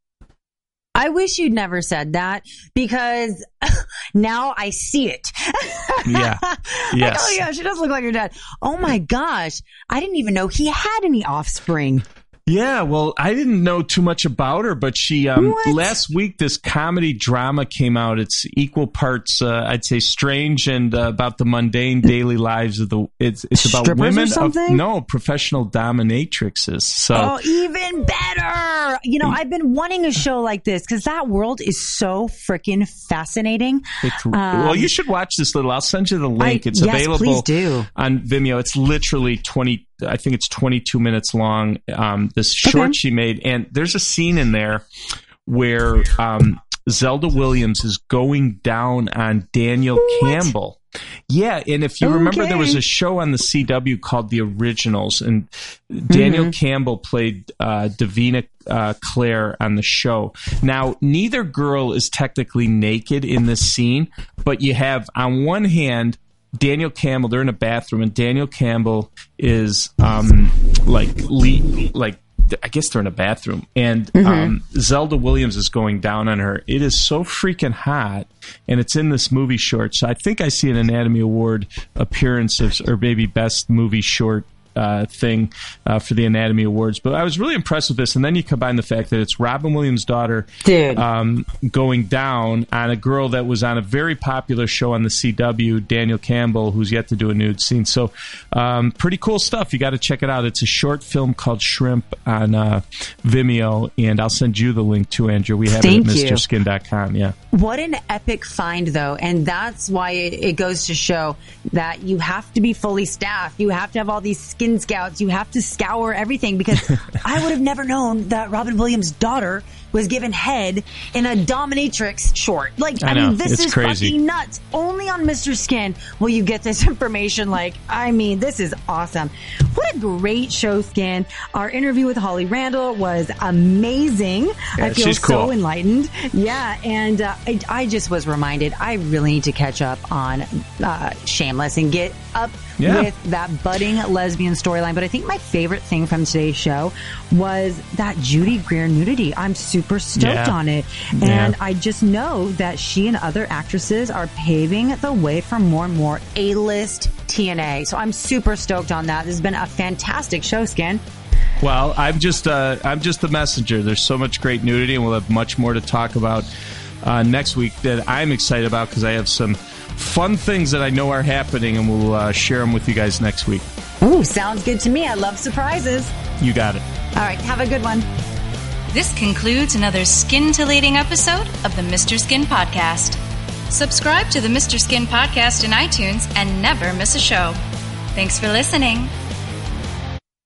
I wish you'd never said that, because now I see it. Yeah. Yes. Like, oh, yeah, she does look like her dad. Oh, my gosh. I didn't even know he had any offspring. Yeah, well, I didn't know too much about her, but she um, What? last week this comedy drama came out. It's equal parts, uh, I'd say, strange and uh, about the mundane daily lives of the. It's it's about Strippers women or something? of no professional dominatrixes. So Oh, even better. You know, I've been wanting a show like this because that world is so freaking fascinating. It's, Um, well, you should watch this little. I'll send you the link. I- it's yes, available please do. on Vimeo. It's literally twenty. I think it's twenty-two minutes long. Um, this short Okay. she made, and there's a scene in there where um, Zelda Williams is going down on Daniel What? Campbell. Yeah, and if you remember, there was Okay. a show on the C W called The Originals, and Daniel Mhm. Campbell played uh, Davina uh, Claire on the show. Now, neither girl is technically naked in this scene, but you have, on one hand, Daniel Campbell, they're in a bathroom, and Daniel Campbell is um, like, le- like I guess they're in a bathroom, and Mm-hmm. um, Zelda Williams is going down on her. It is so freaking hot, and it's in this movie short. So I think I see an Anatomy Award appearance of, or maybe Best Movie Short uh, thing uh, for the Anatomy Awards. But I was really impressed with this. And then you combine the fact that it's Robin Williams' daughter Dude. Um, going down on a girl that was on a very popular show on the C W, Daniel Campbell, who's yet to do a nude scene. So um, pretty cool stuff. You got to check it out. It's a short film called Shrimp on uh, Vimeo, and I'll send you the link too, Andrew. We have Thank it at you. Mr Skin dot com. Yeah. What an epic find, though. And that's why it, it goes to show that you have to be fully staffed. You have to have all these skin scouts. You have to scour everything, because I would have never known that Robin Williams' daughter was given head in a dominatrix short. Like, I, I know, mean, this it's is crazy. fucking nuts. Only on Mister Skin will you get this information. Like, I mean, this is awesome. What a great show, Skin. Our interview with Holly Randall was amazing. Yeah, I feel she's so cool. enlightened. Yeah, and uh, I, I just was reminded I really need to catch up on uh, Shameless and get up Yeah. with that budding lesbian storyline. But I think my favorite thing from today's show was that Judy Greer nudity. I'm super stoked Yeah. on it. And Yeah. I just know that she and other actresses are paving the way for more and more A-list T N A. So I'm super stoked on that. This has been a fantastic show, Skin. Well, I'm just uh, I'm just the messenger. There's so much great nudity, and we'll have much more to talk about uh, next week that I'm excited about, because I have some fun things that I know are happening, and we'll uh, share them with you guys next week. Ooh, sounds good to me. I love surprises. You got it. All right, have a good one. This concludes another scintillating episode of the Mister Skin Podcast. Subscribe to the Mister Skin Podcast in iTunes and never miss a show. Thanks for listening.